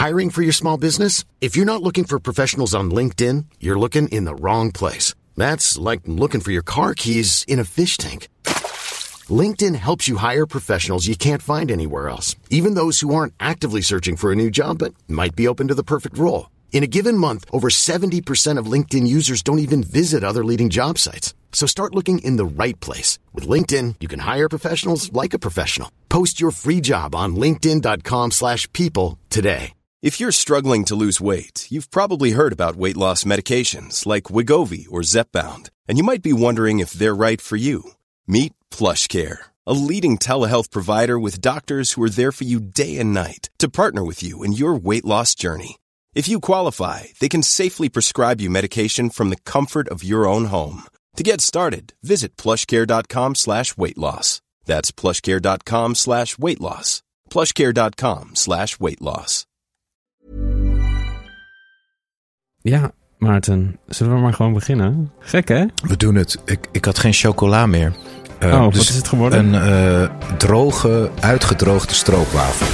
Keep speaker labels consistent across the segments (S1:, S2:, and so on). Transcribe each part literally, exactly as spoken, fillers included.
S1: Hiring for your small business? If you're not looking for professionals on LinkedIn, you're looking in the wrong place. That's like looking for your car keys in a fish tank. LinkedIn helps you hire professionals you can't find anywhere else, even those who aren't actively searching for a new job but might be open to the perfect role. In a given month, over seventy percent of LinkedIn users don't even visit other leading job sites. So start looking in the right place. With LinkedIn, you can hire professionals like a professional. Post your free job on linkedin.com slash people today.
S2: If you're struggling to lose weight, you've probably heard about weight loss medications like Wegovy or Zepbound, and you might be wondering if they're right for you. Meet PlushCare, a leading telehealth provider with doctors who are there for you day and night to partner with you in your weight loss journey. If you qualify, they can safely prescribe you medication from the comfort of your own home. To get started, visit plushcare.com slash weight loss. That's plushcare.com slash weight loss. plushcare.com slash weight loss.
S3: Ja, Maarten, zullen we maar gewoon beginnen? Gek, hè?
S4: We doen het. Ik, ik had geen chocola meer. Uh,
S3: oh,
S4: dus
S3: wat is het geworden?
S4: Een uh, droge, uitgedroogde stroopwafel.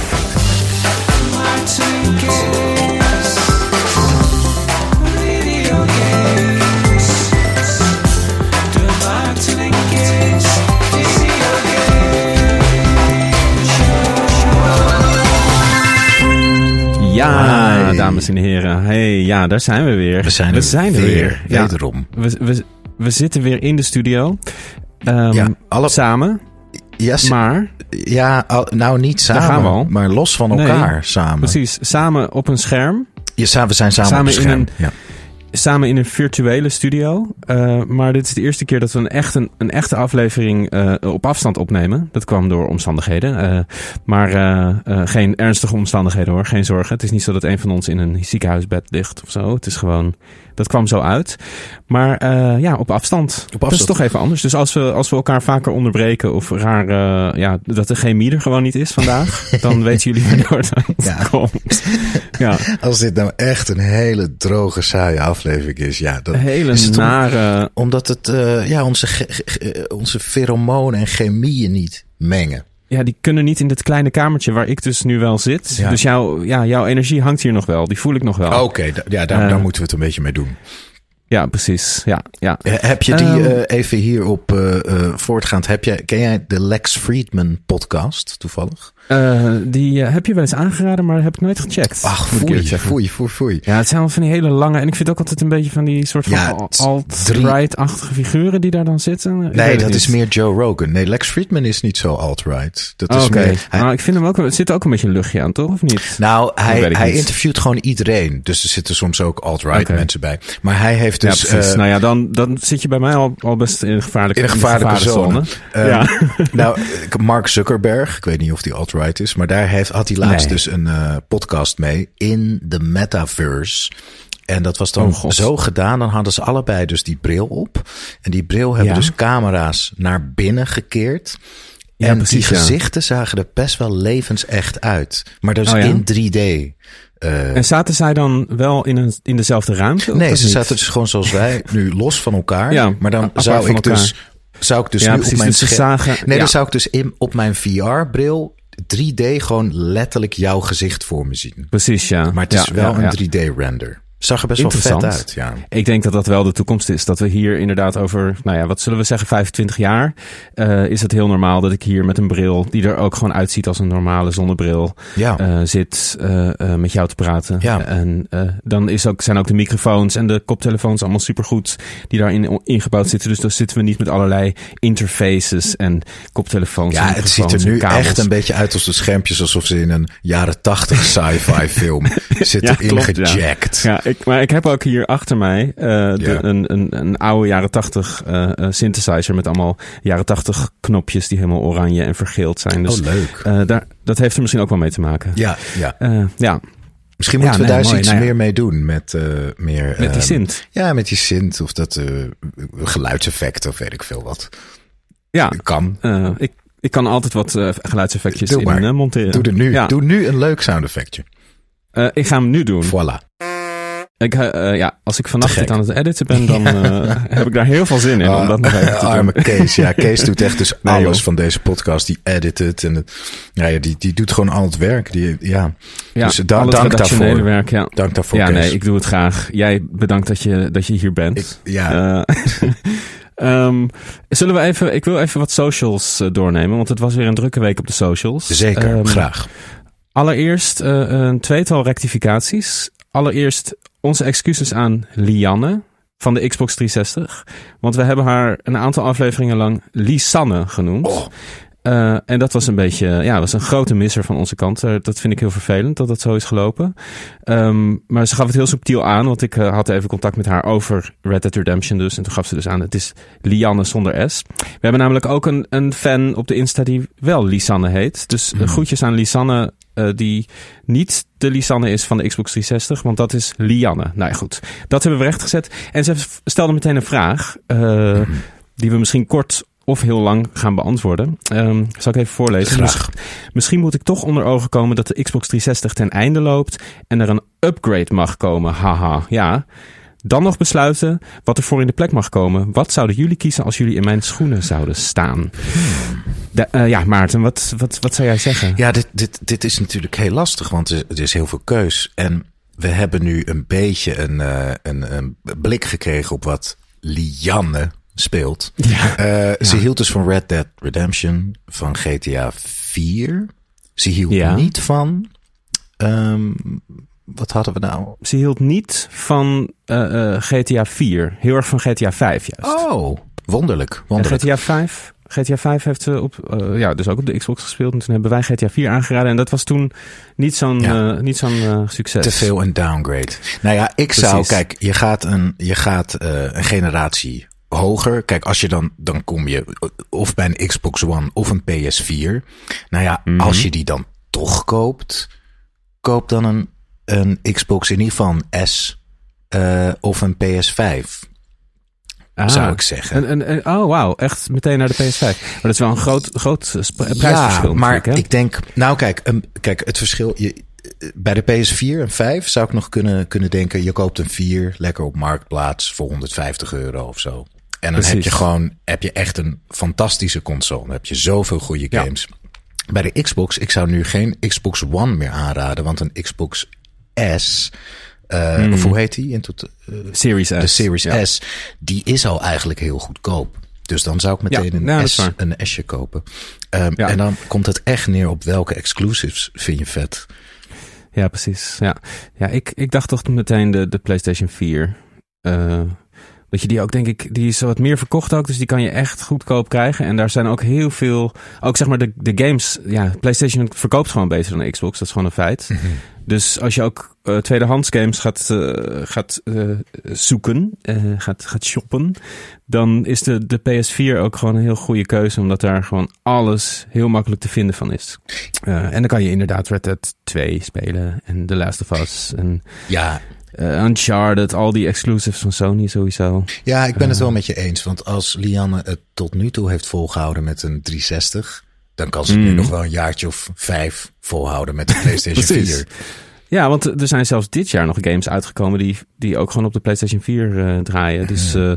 S3: Ja, hey. Dames en heren. Hey, ja, daar zijn we weer.
S4: We zijn er,
S3: we zijn er
S4: weer.
S3: weer. Ja,
S4: wederom.
S3: We, we, we zitten weer in de studio. Um, ja, alle... Samen.
S4: Yes.
S3: Maar...
S4: Ja, al, nou niet samen,
S3: gaan we al.
S4: Maar los van elkaar nee, samen.
S3: Precies, samen op een scherm.
S4: Ja, we zijn samen, samen op een scherm. In een, ja.
S3: Samen in een virtuele studio. Uh, maar dit is de eerste keer dat we een, echt, een, een echte aflevering uh, op afstand opnemen. Dat kwam door omstandigheden. Uh, maar uh, uh, geen ernstige omstandigheden hoor, geen zorgen. Het is niet zo dat een van ons in een ziekenhuisbed ligt of zo. Het is gewoon... Dat kwam zo uit. Maar uh, ja, op afstand. op afstand. Dat is toch even anders. Dus als we, als we elkaar vaker onderbreken of raar, uh, ja, dat de chemie er gewoon niet is vandaag, dan weten jullie waardoor het ja. komt. Ja.
S4: Als dit nou echt een hele droge, saaie aflevering is, ja, dan
S3: hele
S4: is het
S3: nare.
S4: Om, omdat het, uh, ja, onze, ge, ge, onze feromonen en chemieën niet mengen.
S3: Ja, die kunnen niet in dit kleine kamertje waar ik dus nu wel zit. Ja. Dus jouw, ja, jouw energie hangt hier nog wel. Die voel ik nog wel.
S4: Oké, okay, d- ja, daar, uh, daar moeten we het een beetje mee doen.
S3: Ja, precies. Ja, ja.
S4: Heb je die um, uh, even hierop uh, uh, voortgaand? Heb jij, ken jij de Lex Fridman podcast toevallig?
S3: Uh, die uh, heb je wel eens aangeraden, maar heb ik nooit gecheckt.
S4: Ach, foei, foei, foei, foei.
S3: Ja, het zijn wel van die hele lange... En ik vind ook altijd een beetje van die soort van ja, alt-right-achtige figuren die daar dan zitten. Ik
S4: nee, dat niet. Is meer Joe Rogan. Nee, Lex Fridman is niet zo alt-right. Dat
S3: oh,
S4: is
S3: okay.
S4: meer... Hij...
S3: Nou, ik vind hem ook... Het zit ook een beetje een luchtje aan, toch? Of niet?
S4: Nou, hij, hij interviewt gewoon iedereen. Dus er zitten soms ook alt-right okay. mensen bij. Maar hij heeft dus...
S3: Ja, precies. Uh, nou ja, dan, dan zit je bij mij al, al best in een gevaarlijke,
S4: in een gevaarlijke zone.
S3: Um, ja.
S4: Nou, Mark Zuckerberg, ik weet niet of die alt-right is, maar daar heeft, had hij laatst nee. dus een uh, podcast mee in de metaverse. En dat was dan oh, zo gedaan, dan hadden ze allebei dus die bril op. En die bril hebben ja. dus camera's naar binnen gekeerd. Ja, en precies, die gezichten ja. zagen er best wel levensecht uit. Maar dus oh, ja? in drie D.
S3: Uh, en zaten zij dan wel in, een, in dezelfde ruimte?
S4: Nee, ze
S3: niet?
S4: zaten dus gewoon zoals wij, nu los van elkaar. Ja, maar dan zou ik, dus, zou ik dus
S3: ja,
S4: nu
S3: precies,
S4: op mijn
S3: dus
S4: scherm...
S3: Zagen,
S4: nee,
S3: ja.
S4: dan zou ik dus in, op mijn V R-bril drie D gewoon letterlijk jouw gezicht voor me zien.
S3: Precies, ja.
S4: Maar het is
S3: ja,
S4: wel
S3: ja,
S4: een
S3: ja.
S4: drie D-render. Zag er best wel vet uit, ja.
S3: Ik denk dat dat wel de toekomst is. Dat we hier inderdaad over, nou ja, wat zullen we zeggen, vijfentwintig jaar... Uh, is het heel normaal dat ik hier met een bril... die er ook gewoon uitziet als een normale zonnebril...
S4: Ja.
S3: Uh, zit uh, uh, met jou te praten.
S4: Ja.
S3: En uh, dan is ook, zijn ook de microfoons en de koptelefoons allemaal supergoed... die daarin ingebouwd zitten. Dus dan zitten we niet met allerlei interfaces en koptelefoons.
S4: Ja,
S3: en
S4: het ziet er nu echt een beetje uit als de schermpjes... alsof ze in een jaren tachtig sci-fi film zitten ja, ingejackt.
S3: Ja. Ja. Ik, maar ik heb ook hier achter mij uh, de, ja. een, een, een oude jaren tachtig uh, uh, synthesizer met allemaal jaren tachtig knopjes die helemaal oranje en vergeeld zijn. Dus,
S4: oh, leuk.
S3: Uh, daar, dat heeft er misschien ook wel mee te maken.
S4: Ja, ja.
S3: Uh, ja.
S4: Misschien moeten
S3: ja,
S4: we
S3: nee,
S4: daar
S3: mooi,
S4: iets
S3: nou ja.
S4: meer mee doen. Met, uh, meer,
S3: met die synth.
S4: Um, ja, met die synth of dat uh, geluidseffecten of weet ik veel wat.
S3: Ja,
S4: kan.
S3: Uh, ik, ik kan altijd wat uh, geluidseffectjes
S4: Doe
S3: in
S4: maar.
S3: uh, monteren.
S4: Doe, er nu,
S3: ja.
S4: doe nu een leuk sound effectje.
S3: Uh, ik ga hem nu doen.
S4: Voilà.
S3: Ik, uh, ja, als ik vannacht dit aan het editen ben, dan uh, heb ik daar heel veel zin in. Uh, om dat nog even te
S4: arme doen. Kees, ja. Kees doet echt dus
S3: nee,
S4: alles
S3: joh.
S4: van deze podcast. Die edit het. En het, ja, die, die doet gewoon al het werk. Die, ja.
S3: Ja,
S4: dus da- dank daarvoor.
S3: Werk, ja.
S4: Dank daarvoor,
S3: Ja,
S4: Kees.
S3: nee, ik doe het graag. Jij bedankt dat je, dat je hier bent.
S4: Ik, ja.
S3: Uh, um, zullen we even... Ik wil even wat socials uh, doornemen, want het was weer een drukke week op de socials.
S4: Zeker, um, graag.
S3: Allereerst uh, een tweetal rectificaties. Allereerst onze excuses aan Lianne van de Xbox driehonderdzestig. Want we hebben haar een aantal afleveringen lang Lisanne genoemd.
S4: Oh.
S3: Uh, en dat was een beetje, ja, was een grote misser van onze kant. Uh, dat vind ik heel vervelend dat dat zo is gelopen. Um, maar ze gaf het heel subtiel aan, want ik uh, had even contact met haar over Red Dead Redemption dus. En toen gaf ze dus aan, het is Lianne zonder S. We hebben namelijk ook een, een fan op de Insta die wel Lisanne heet. Dus mm. groetjes aan Lisanne, uh, die niet de Lisanne is van de Xbox driehonderdzestig, want dat is Lianne. Nou ja, goed. Dat hebben we rechtgezet. En ze stelde meteen een vraag, uh, mm. die we misschien kort of heel lang gaan beantwoorden. Um, zal ik even voorlezen.
S4: Mis,
S3: misschien moet ik toch onder ogen komen dat de Xbox driehonderdzestig ten einde loopt en er een upgrade mag komen. Haha, ja. Dan nog besluiten wat er voor in de plek mag komen. Wat zouden jullie kiezen als jullie in mijn schoenen zouden staan? De, uh, ja, Maarten, wat, wat, wat zou jij zeggen?
S4: Ja, dit, dit, dit is natuurlijk heel lastig, want er, er is heel veel keus. En we hebben nu een beetje een, uh, een, een blik gekregen op wat Lianne speelt. Ja. Uh, ja. Ze hield dus van Red Dead Redemption, van G T A vier. Ze hield ja. niet van... Um, wat hadden we nou?
S3: Ze hield niet van uh, uh, G T A vier. Heel erg van G T A vijf juist.
S4: Oh, wonderlijk. wonderlijk.
S3: En G T A vijf... G T A vijf heeft ze op, uh, ja, dus ook op de Xbox gespeeld. En toen hebben wij G T A vier aangeraden. En dat was toen niet zo'n, ja. uh, niet zo'n uh, succes.
S4: Te veel een downgrade. Nou ja, ik Precies. zou... Kijk, je gaat een, je gaat, uh, een generatie hoger. Kijk, als je dan, dan kom je of bij een Xbox One of een P S vier. Nou ja, mm-hmm. als je die dan toch koopt, koop dan een, een Xbox in ieder geval een S uh, of een P S vijf. Ah, zou ik zeggen.
S3: En, en, oh, wauw. Echt meteen naar de P S vijf. Maar dat is wel een groot, groot prijsverschil.
S4: Ja, maar ik denk... Nou, kijk, um, kijk het verschil... Je, bij de P S vier en vijf zou ik nog kunnen, kunnen denken... je koopt een vier lekker op Marktplaats voor honderdvijftig euro of zo. En dan Precies. heb je gewoon... heb je echt een fantastische console. Dan heb je zoveel goede games. Ja. Bij de Xbox, ik zou nu geen Xbox One meer aanraden... want een Xbox S... Uh, mm. Of hoe heet die? In tot, uh,
S3: Series S.
S4: De Series
S3: ja.
S4: S. Die is al eigenlijk heel goedkoop. Dus dan zou ik meteen ja, een, nou, S, een S'je kopen. Um, ja. En dan komt het echt neer op welke exclusives vind je vet.
S3: Ja, precies. Ja, ja ik, ik dacht toch meteen de, de PlayStation vier. Uh, dat je die ook, denk ik, die is wat meer verkocht ook. Dus die kan je echt goedkoop krijgen. En daar zijn ook heel veel, ook zeg maar de, de games. Ja, PlayStation verkoopt gewoon beter dan Xbox. Dat is gewoon een feit. Mm-hmm. Dus als je ook uh, tweedehands games gaat, uh, gaat uh, zoeken, uh, gaat, gaat shoppen, dan is de, de P S vier ook gewoon een heel goede keuze, omdat daar gewoon alles heel makkelijk te vinden van is. Uh, en dan kan je inderdaad Red Dead twee spelen en The Last of Us en
S4: ja.
S3: uh, Uncharted, al die exclusives van Sony sowieso.
S4: Ja, ik ben het wel met je eens, want als Lianne het tot nu toe heeft volgehouden met een driehonderdzestig... dan kan ze mm. nu nog wel een jaartje of vijf volhouden met de PlayStation vier.
S3: Ja, want er zijn zelfs dit jaar nog games uitgekomen die, die ook gewoon op de PlayStation vier uh, draaien. Dus uh,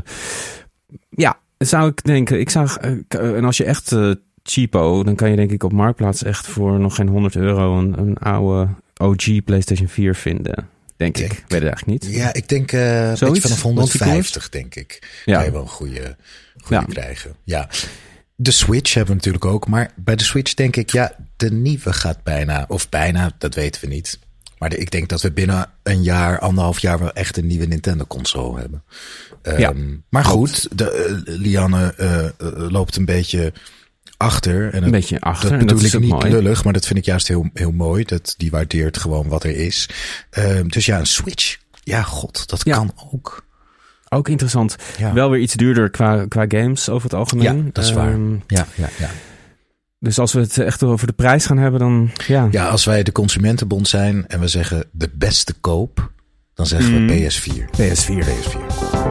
S3: ja, zou ik denken. Ik zag, uh, en als je echt uh, cheapo, dan kan je denk ik op Marktplaats echt voor nog geen honderd euro een, een oude O G PlayStation vier vinden. Denk ik. ik. Weet het eigenlijk niet.
S4: Ja, ik denk uh, een beetje vanaf honderdvijftig, denk ik. Ja. Kan je wel een goede, goede ja. krijgen. Ja. De Switch hebben we natuurlijk ook. Maar bij de Switch denk ik, ja, de nieuwe gaat bijna, of bijna, dat weten we niet. Maar de, ik denk dat we binnen een jaar, anderhalf jaar wel echt een nieuwe Nintendo-console hebben. Um, ja. Maar goed, de, uh, Lianne uh, uh, loopt een beetje achter. En
S3: een
S4: het,
S3: beetje achter.
S4: Dat bedoel
S3: dat
S4: ik niet
S3: mooi.
S4: lullig, maar dat vind ik juist heel, heel mooi. Dat, die waardeert gewoon wat er is. Um, dus ja, een Switch. Ja, god, dat ja. kan ook.
S3: Ook interessant. Ja. Wel weer iets duurder qua, qua games over het algemeen.
S4: Ja, dat is waar. Um, ja, ja, ja.
S3: Dus als we het echt over de prijs gaan hebben, dan ja.
S4: Ja, als wij de Consumentenbond zijn en we zeggen de beste koop, dan zeggen mm. we P S vier.
S3: P S vier.
S4: P S vier.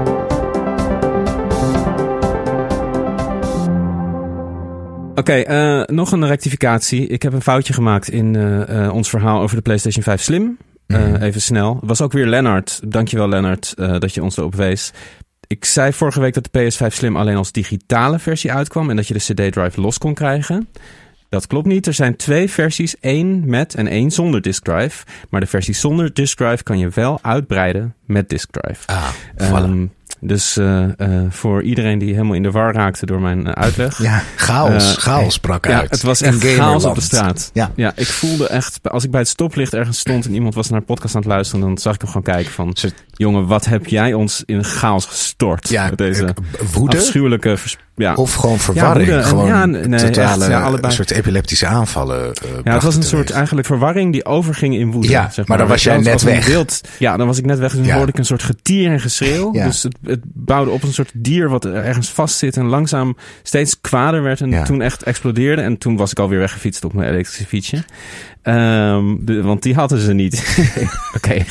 S3: Oké, okay, uh, nog een rectificatie. Ik heb een foutje gemaakt in uh, uh, ons verhaal over de PlayStation vijf Slim. uh,
S4: mm.
S3: even snel. Het was ook weer Lennart. Dankjewel Lennart uh, dat je ons erop wees. Ik zei vorige week dat de P S vijf Slim alleen als digitale versie uitkwam en dat je de C D-drive los kon krijgen. Dat klopt niet. Er zijn twee versies, één met en één zonder disk drive. Maar de versie zonder disk drive kan je wel uitbreiden met disk drive.
S4: Ah, voilà.
S3: Um, dus uh, uh, voor iedereen die helemaal in de war raakte door mijn uh, uitleg.
S4: Ja, chaos. Uh, chaos brak
S3: ja,
S4: uit.
S3: Het was echt chaos op de straat.
S4: Ja.
S3: ja, ik voelde echt, als ik bij het stoplicht ergens stond en iemand was naar de podcast aan het luisteren, dan zag ik hem gewoon kijken van, jongen, wat heb jij ons in een chaos gestort?
S4: Ja,
S3: met deze
S4: woede?
S3: Afschuwelijke vers- ja.
S4: Of gewoon verwarring.
S3: Ja,
S4: gewoon
S3: ja, nee,
S4: totale,
S3: echt, ja, allebei.
S4: Een soort epileptische aanvallen. Uh,
S3: ja, het was een soort eigenlijk verwarring die overging in woede.
S4: Ja,
S3: zeg maar.
S4: maar dan was jij net weg.
S3: Wild, ja, dan was ik net weg. Dus dan ja. hoorde ik een soort getier en geschreeuw. Ja. Dus het, het bouwde op een soort dier wat ergens vastzit en langzaam steeds kwader werd. En ja. toen echt explodeerde. En toen was ik alweer weggefietst op mijn elektrische fietsje. Um, de, want die hadden ze niet. Oké.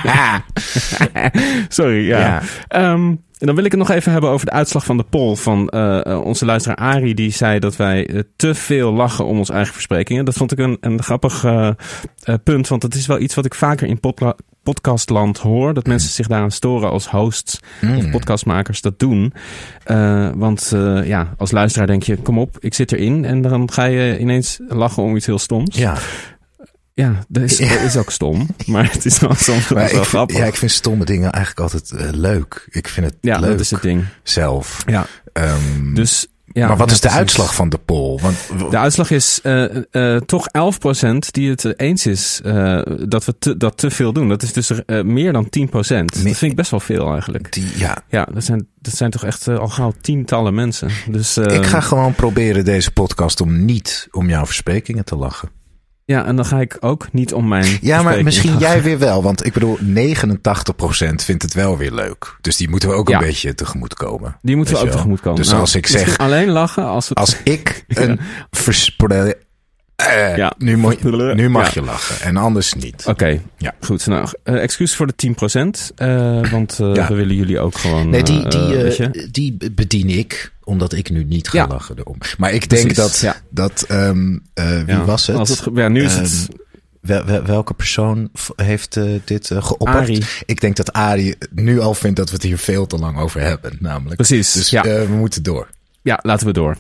S3: Sorry, ja. ja. Um, en dan wil ik het nog even hebben over de uitslag van de poll van uh, onze luisteraar Arie. Die zei dat wij uh, te veel lachen om onze eigen versprekingen. Dat vond ik een, een grappig uh, uh, punt. Want dat is wel iets wat ik vaker in podla- podcastland hoor. Dat mensen zich daaraan storen als hosts mm. of podcastmakers dat doen. Uh, want uh, ja, als luisteraar denk je, kom op, ik zit erin. En dan ga je ineens lachen om iets heel stoms.
S4: Ja.
S3: Ja, dat is, dat is ook stom. Maar het is wel soms wel
S4: vind,
S3: grappig.
S4: Ja, ik vind stomme dingen eigenlijk altijd uh, leuk. Ik vind het
S3: ja,
S4: leuk.
S3: Dat is het ding.
S4: Zelf.
S3: Ja.
S4: Um,
S3: dus, ja,
S4: maar wat
S3: ja,
S4: is de
S3: precies.
S4: uitslag van de poll? Want, w-
S3: de uitslag is uh, uh, toch elf procent die het eens is uh, dat we te, dat te veel doen. Dat is dus uh, meer dan tien procent. Me- dat vind ik best wel veel eigenlijk.
S4: Die, ja,
S3: ja dat, zijn, dat zijn toch echt uh, al gauw tientallen mensen. Dus, uh,
S4: ik ga gewoon proberen deze podcast om niet om jouw versprekingen te lachen.
S3: Ja, en dan ga ik ook niet om mijn...
S4: Ja, maar misschien jij weer wel. Want ik bedoel, negenentachtig procent vindt het wel weer leuk. Dus die moeten we ook ja. een beetje tegemoet komen.
S3: Die moeten we ook tegemoet komen.
S4: Dus
S3: nou,
S4: als ik zeg...
S3: alleen lachen als... Het...
S4: Als ik een verspreiding... Uh, ja. Nu, mo- nu mag ja. je lachen en anders niet.
S3: Oké, okay. ja. goed. Nou, uh, excuus voor de tien procent. Uh, want uh, ja. we willen jullie ook gewoon...
S4: Nee, die, die, uh,
S3: weet je?
S4: die bedien ik, omdat ik nu niet ga ja. lachen erom. Maar ik
S3: Precies,
S4: denk dat...
S3: Ja.
S4: dat um, uh, wie ja. was het?
S3: Als het ge- ja, nu is het...
S4: Um, Wel, wel, welke persoon heeft uh, dit uh, geopperd?
S3: Arie.
S4: Ik denk dat Arie nu al vindt dat we het hier veel te lang over hebben. Namelijk.
S3: Precies.
S4: Dus
S3: ja.
S4: uh, we moeten door.
S3: Ja, laten we door.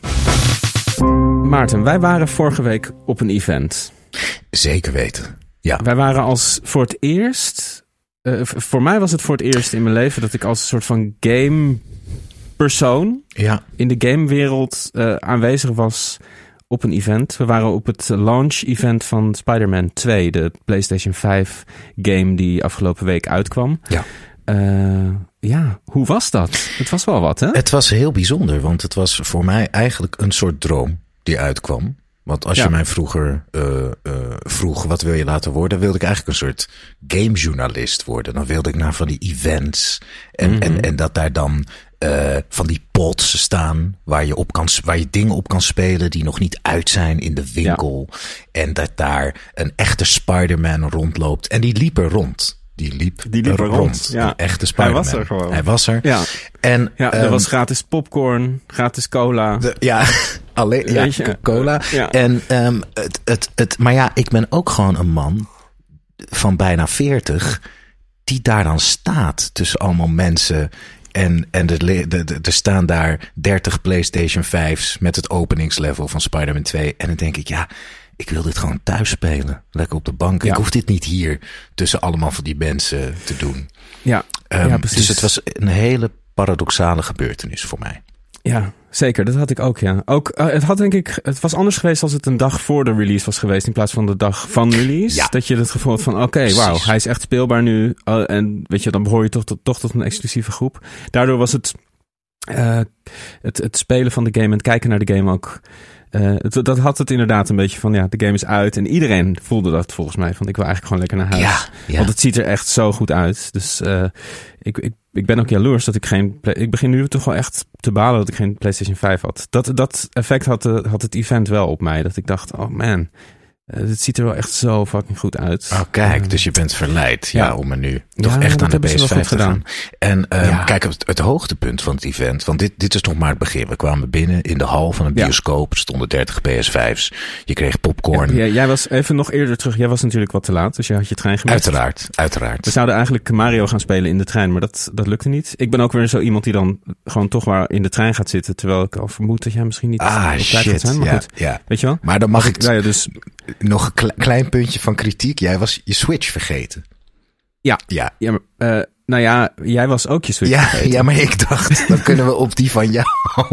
S3: Maarten, wij waren vorige week op een event.
S4: Zeker weten. Ja.
S3: Wij waren als voor het eerst... Uh, voor mij was het voor het eerst in mijn leven dat ik als een soort van game persoon
S4: ja.
S3: in de gamewereld uh, aanwezig was op een event. We waren op het launch event van Spider-Man twee, de PlayStation vijf game die afgelopen week uitkwam.
S4: Ja.
S3: Uh, ja, hoe was dat? Het was wel wat, hè?
S4: Het was heel bijzonder, want het was voor mij eigenlijk een soort droom die uitkwam. Want als ja. je mij vroeger uh, uh, vroeg, wat wil je laten worden? Wilde ik eigenlijk een soort gamejournalist worden. Dan wilde ik naar van die events. En, mm-hmm. en, en dat daar dan uh, van die pods staan waar je, op kan, waar je dingen op kan spelen die nog niet uit zijn in de winkel. Ja. En dat daar een echte Spider-Man rondloopt. En die liep er rond. Die liep,
S3: die liep er rond.
S4: rond.
S3: Ja.
S4: Een echte Spider-Man.
S3: Hij was er gewoon.
S4: Hij was er.
S3: Ja,
S4: en,
S3: ja er um, was gratis popcorn, gratis cola.
S4: De, ja, alleen ja,
S3: je,
S4: cola.
S3: Uh, ja.
S4: En um, het, het, het, maar ja, ik ben ook gewoon een man van bijna veertig die daar dan staat tussen allemaal mensen. En, en er, er, er staan daar dertig PlayStation vijf's met het openingslevel van Spider-Man twee. En dan denk ik, ja, ik wil dit gewoon thuis spelen. Lekker op de bank. Ja. Ik hoef dit niet hier tussen allemaal van die mensen te doen.
S3: Ja,
S4: um,
S3: ja precies.
S4: Dus het was een hele paradoxale gebeurtenis voor mij.
S3: Ja, zeker. Dat had ik ook, ja. Ook, uh, het had denk ik, het was anders geweest als het een dag voor de release was geweest in plaats van de dag van release. Ja. Dat je het gevoel had van, oké, okay, wauw, hij is echt speelbaar nu. Uh, en weet je, dan behoor je toch tot, toch tot een exclusieve groep. Daardoor was het, uh, het, het spelen van de game en het kijken naar de game ook... Uh, het, dat had het inderdaad een beetje van, ja, de game is uit. En iedereen voelde dat volgens mij. Van, ik wil eigenlijk gewoon lekker naar huis. Ja, ja. Want het ziet er echt zo goed uit. Dus uh, ik, ik, ik ben ook jaloers dat ik geen... Ik begin nu toch wel echt te balen dat ik geen PlayStation vijf had. Dat, dat effect had, de, had het event wel op mij. Dat ik dacht, oh man, Uh, het ziet er wel echt zo fucking goed uit.
S4: Oh, kijk, uh, dus je bent verleid ja, ja, om er nu toch
S3: ja,
S4: echt aan de P S vijf te gaan. En uh,
S3: ja.
S4: kijk, het, het hoogtepunt van het event, want dit, dit is nog maar het begin. We kwamen binnen in de hal van een bioscoop, er stonden dertig P S vijf's. Je kreeg popcorn.
S3: Ja, ja, jij was even nog eerder terug, jij was natuurlijk wat te laat, dus je had je trein gemist.
S4: Uiteraard, uiteraard.
S3: We zouden eigenlijk Mario gaan spelen in de trein, maar dat, dat lukte niet. Ik ben ook weer zo iemand die dan gewoon toch maar in de trein gaat zitten, terwijl ik al vermoed dat jij misschien niet
S4: ah,
S3: op
S4: shit,
S3: gaat zijn. Maar
S4: ja,
S3: goed,
S4: ja.
S3: weet je wel?
S4: Maar dan mag ik...
S3: Ja, ja, dus...
S4: Nog een kle- klein puntje van kritiek. Jij was je Switch vergeten.
S3: Ja.
S4: Ja.
S3: ja maar, uh, nou ja, jij was ook je Switch
S4: ja,
S3: vergeten.
S4: Ja, maar ik dacht, dan kunnen we op die van jou.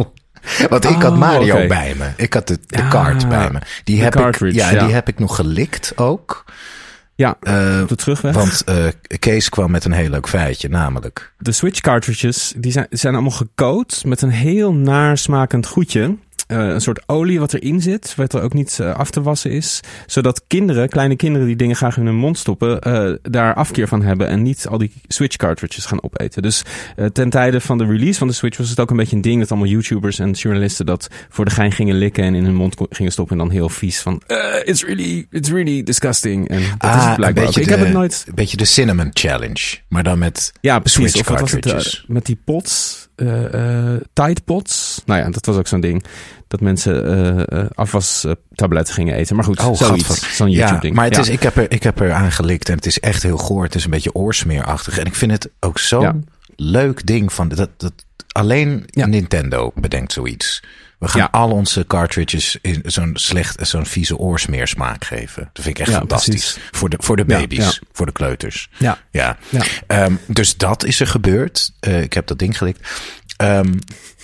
S4: Want ik had Mario
S3: oh, okay.
S4: bij me. Ik had de, de
S3: ah,
S4: kaart bij me. Die heb ik, ja,
S3: ja,
S4: die heb ik nog gelikt ook.
S3: Ja,
S4: uh,
S3: op de terugweg.
S4: Want uh, Kees kwam met een heel leuk feitje, namelijk...
S3: De Switch cartridges, die zijn, zijn allemaal gecoat met een heel naarsmakend goedje. Uh, een soort olie wat erin zit, wat er ook niet uh, af te wassen is. Zodat kinderen, kleine kinderen die dingen graag in hun mond stoppen, uh, daar afkeer van hebben en niet al die Switch cartridges gaan opeten. Dus uh, ten tijde van de release van de Switch was het ook een beetje een ding dat allemaal YouTubers en journalisten dat voor de gein gingen likken en in hun mond gingen stoppen en dan heel vies van uh, it's really, it's really disgusting. En dat
S4: ah,
S3: is het blijkbaar ook.
S4: De,
S3: Ik heb het nooit...
S4: Een beetje de Cinnamon Challenge, maar dan met
S3: ja, precies.
S4: Switch
S3: of wat was het, uh, met die pots, uh, uh, Tide pots. Nou ja, dat was ook zo'n ding. Dat mensen uh, uh, afwastabletten gingen eten. Maar goed,
S4: oh,
S3: zoiets. Zo'n YouTube-ding.
S4: Ja, maar het
S3: ja.
S4: is, ik, heb er, ik heb er aan gelikt en het is echt heel goor. Het is een beetje oorsmeerachtig. En ik vind het ook zo'n ja. leuk ding. Van dat, dat alleen ja. Nintendo bedenkt zoiets. We gaan ja. al onze cartridges in zo'n slecht, zo'n vieze oorsmeersmaak geven. Dat vind ik echt ja, fantastisch. Voor de, voor de baby's, ja, ja. voor de kleuters.
S3: Ja.
S4: ja. ja. Um, dus dat is er gebeurd. Uh, ik heb dat ding gelikt. Um,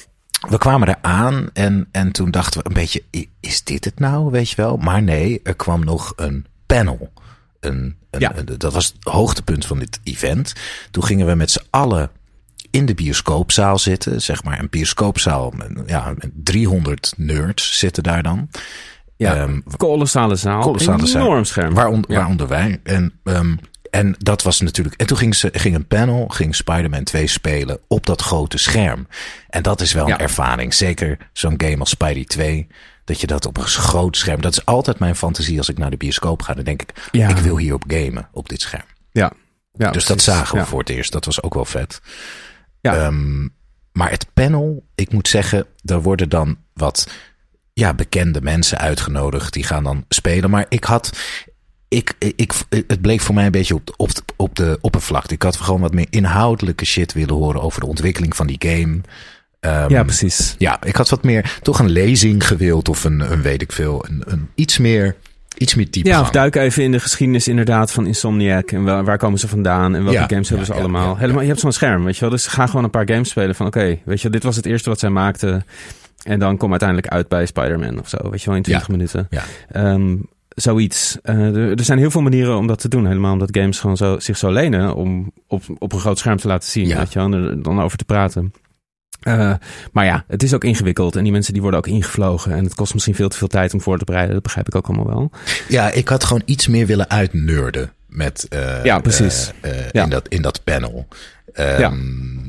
S4: We kwamen eraan en, en toen dachten we een beetje, is dit het nou, weet je wel? Maar nee, er kwam nog een panel. Een, een, ja. een, dat was het hoogtepunt van dit event. Toen gingen we met z'n allen in de bioscoopzaal zitten. Zeg maar een bioscoopzaal, ja, driehonderd nerds zitten daar dan.
S3: Ja, um, kolossale zaal.
S4: Kolossale zaal.
S3: Enorm scherm.
S4: Waaronder,
S3: ja.
S4: waaronder wij. En... Um, En dat was natuurlijk... En toen ging, ze, ging een panel, ging Spider-Man twee spelen op dat grote scherm. En dat is wel ja. een ervaring. Zeker zo'n game als Spidey twee. Dat je dat op een groot scherm... Dat is altijd mijn fantasie als ik naar de bioscoop ga. Dan denk ik, ja. ik wil hierop gamen, op dit scherm.
S3: Ja. ja
S4: dus
S3: precies.
S4: dat zagen we
S3: ja.
S4: voor het eerst. Dat was ook wel vet.
S3: Ja.
S4: Um, maar het panel, ik moet zeggen... Er worden dan wat ja, bekende mensen uitgenodigd. Die gaan dan spelen. Maar ik had... Ik, ik, het bleek voor mij een beetje op de, op, de, op de oppervlakte. Ik had gewoon wat meer inhoudelijke shit willen horen over de ontwikkeling van die game. Um,
S3: ja, precies.
S4: Ja, ik had wat meer, toch een lezing gewild of een, een weet ik veel, een, een iets meer, iets meer diepgang.
S3: Ja, of duik even in de geschiedenis inderdaad van Insomniac en waar, waar komen ze vandaan en welke ja, games hebben ja, ze ja, allemaal. Ja, Helemaal, ja. Je hebt zo'n scherm, weet je wel. Dus ga gewoon een paar games spelen van oké, okay, weet je, dit was het eerste wat zij maakten en dan kom uiteindelijk uit bij Spider-Man of zo, weet je wel, in twintig
S4: ja.
S3: minuten.
S4: Ja.
S3: Um, Zoiets. Uh, er, er zijn heel veel manieren om dat te doen. Helemaal omdat games gewoon zo, zich zo lenen om op, op een groot scherm te laten zien. Ja. Weet je wel, en er dan over te praten. Uh, maar ja, het is ook ingewikkeld. En die mensen die worden ook ingevlogen. En het kost misschien veel te veel tijd om voor te bereiden. Dat begrijp ik ook allemaal wel.
S4: Ja, ik had gewoon iets meer willen uitnerden. Met, uh, ja, precies. Uh, uh, ja. in, dat, in dat panel. Um, ja.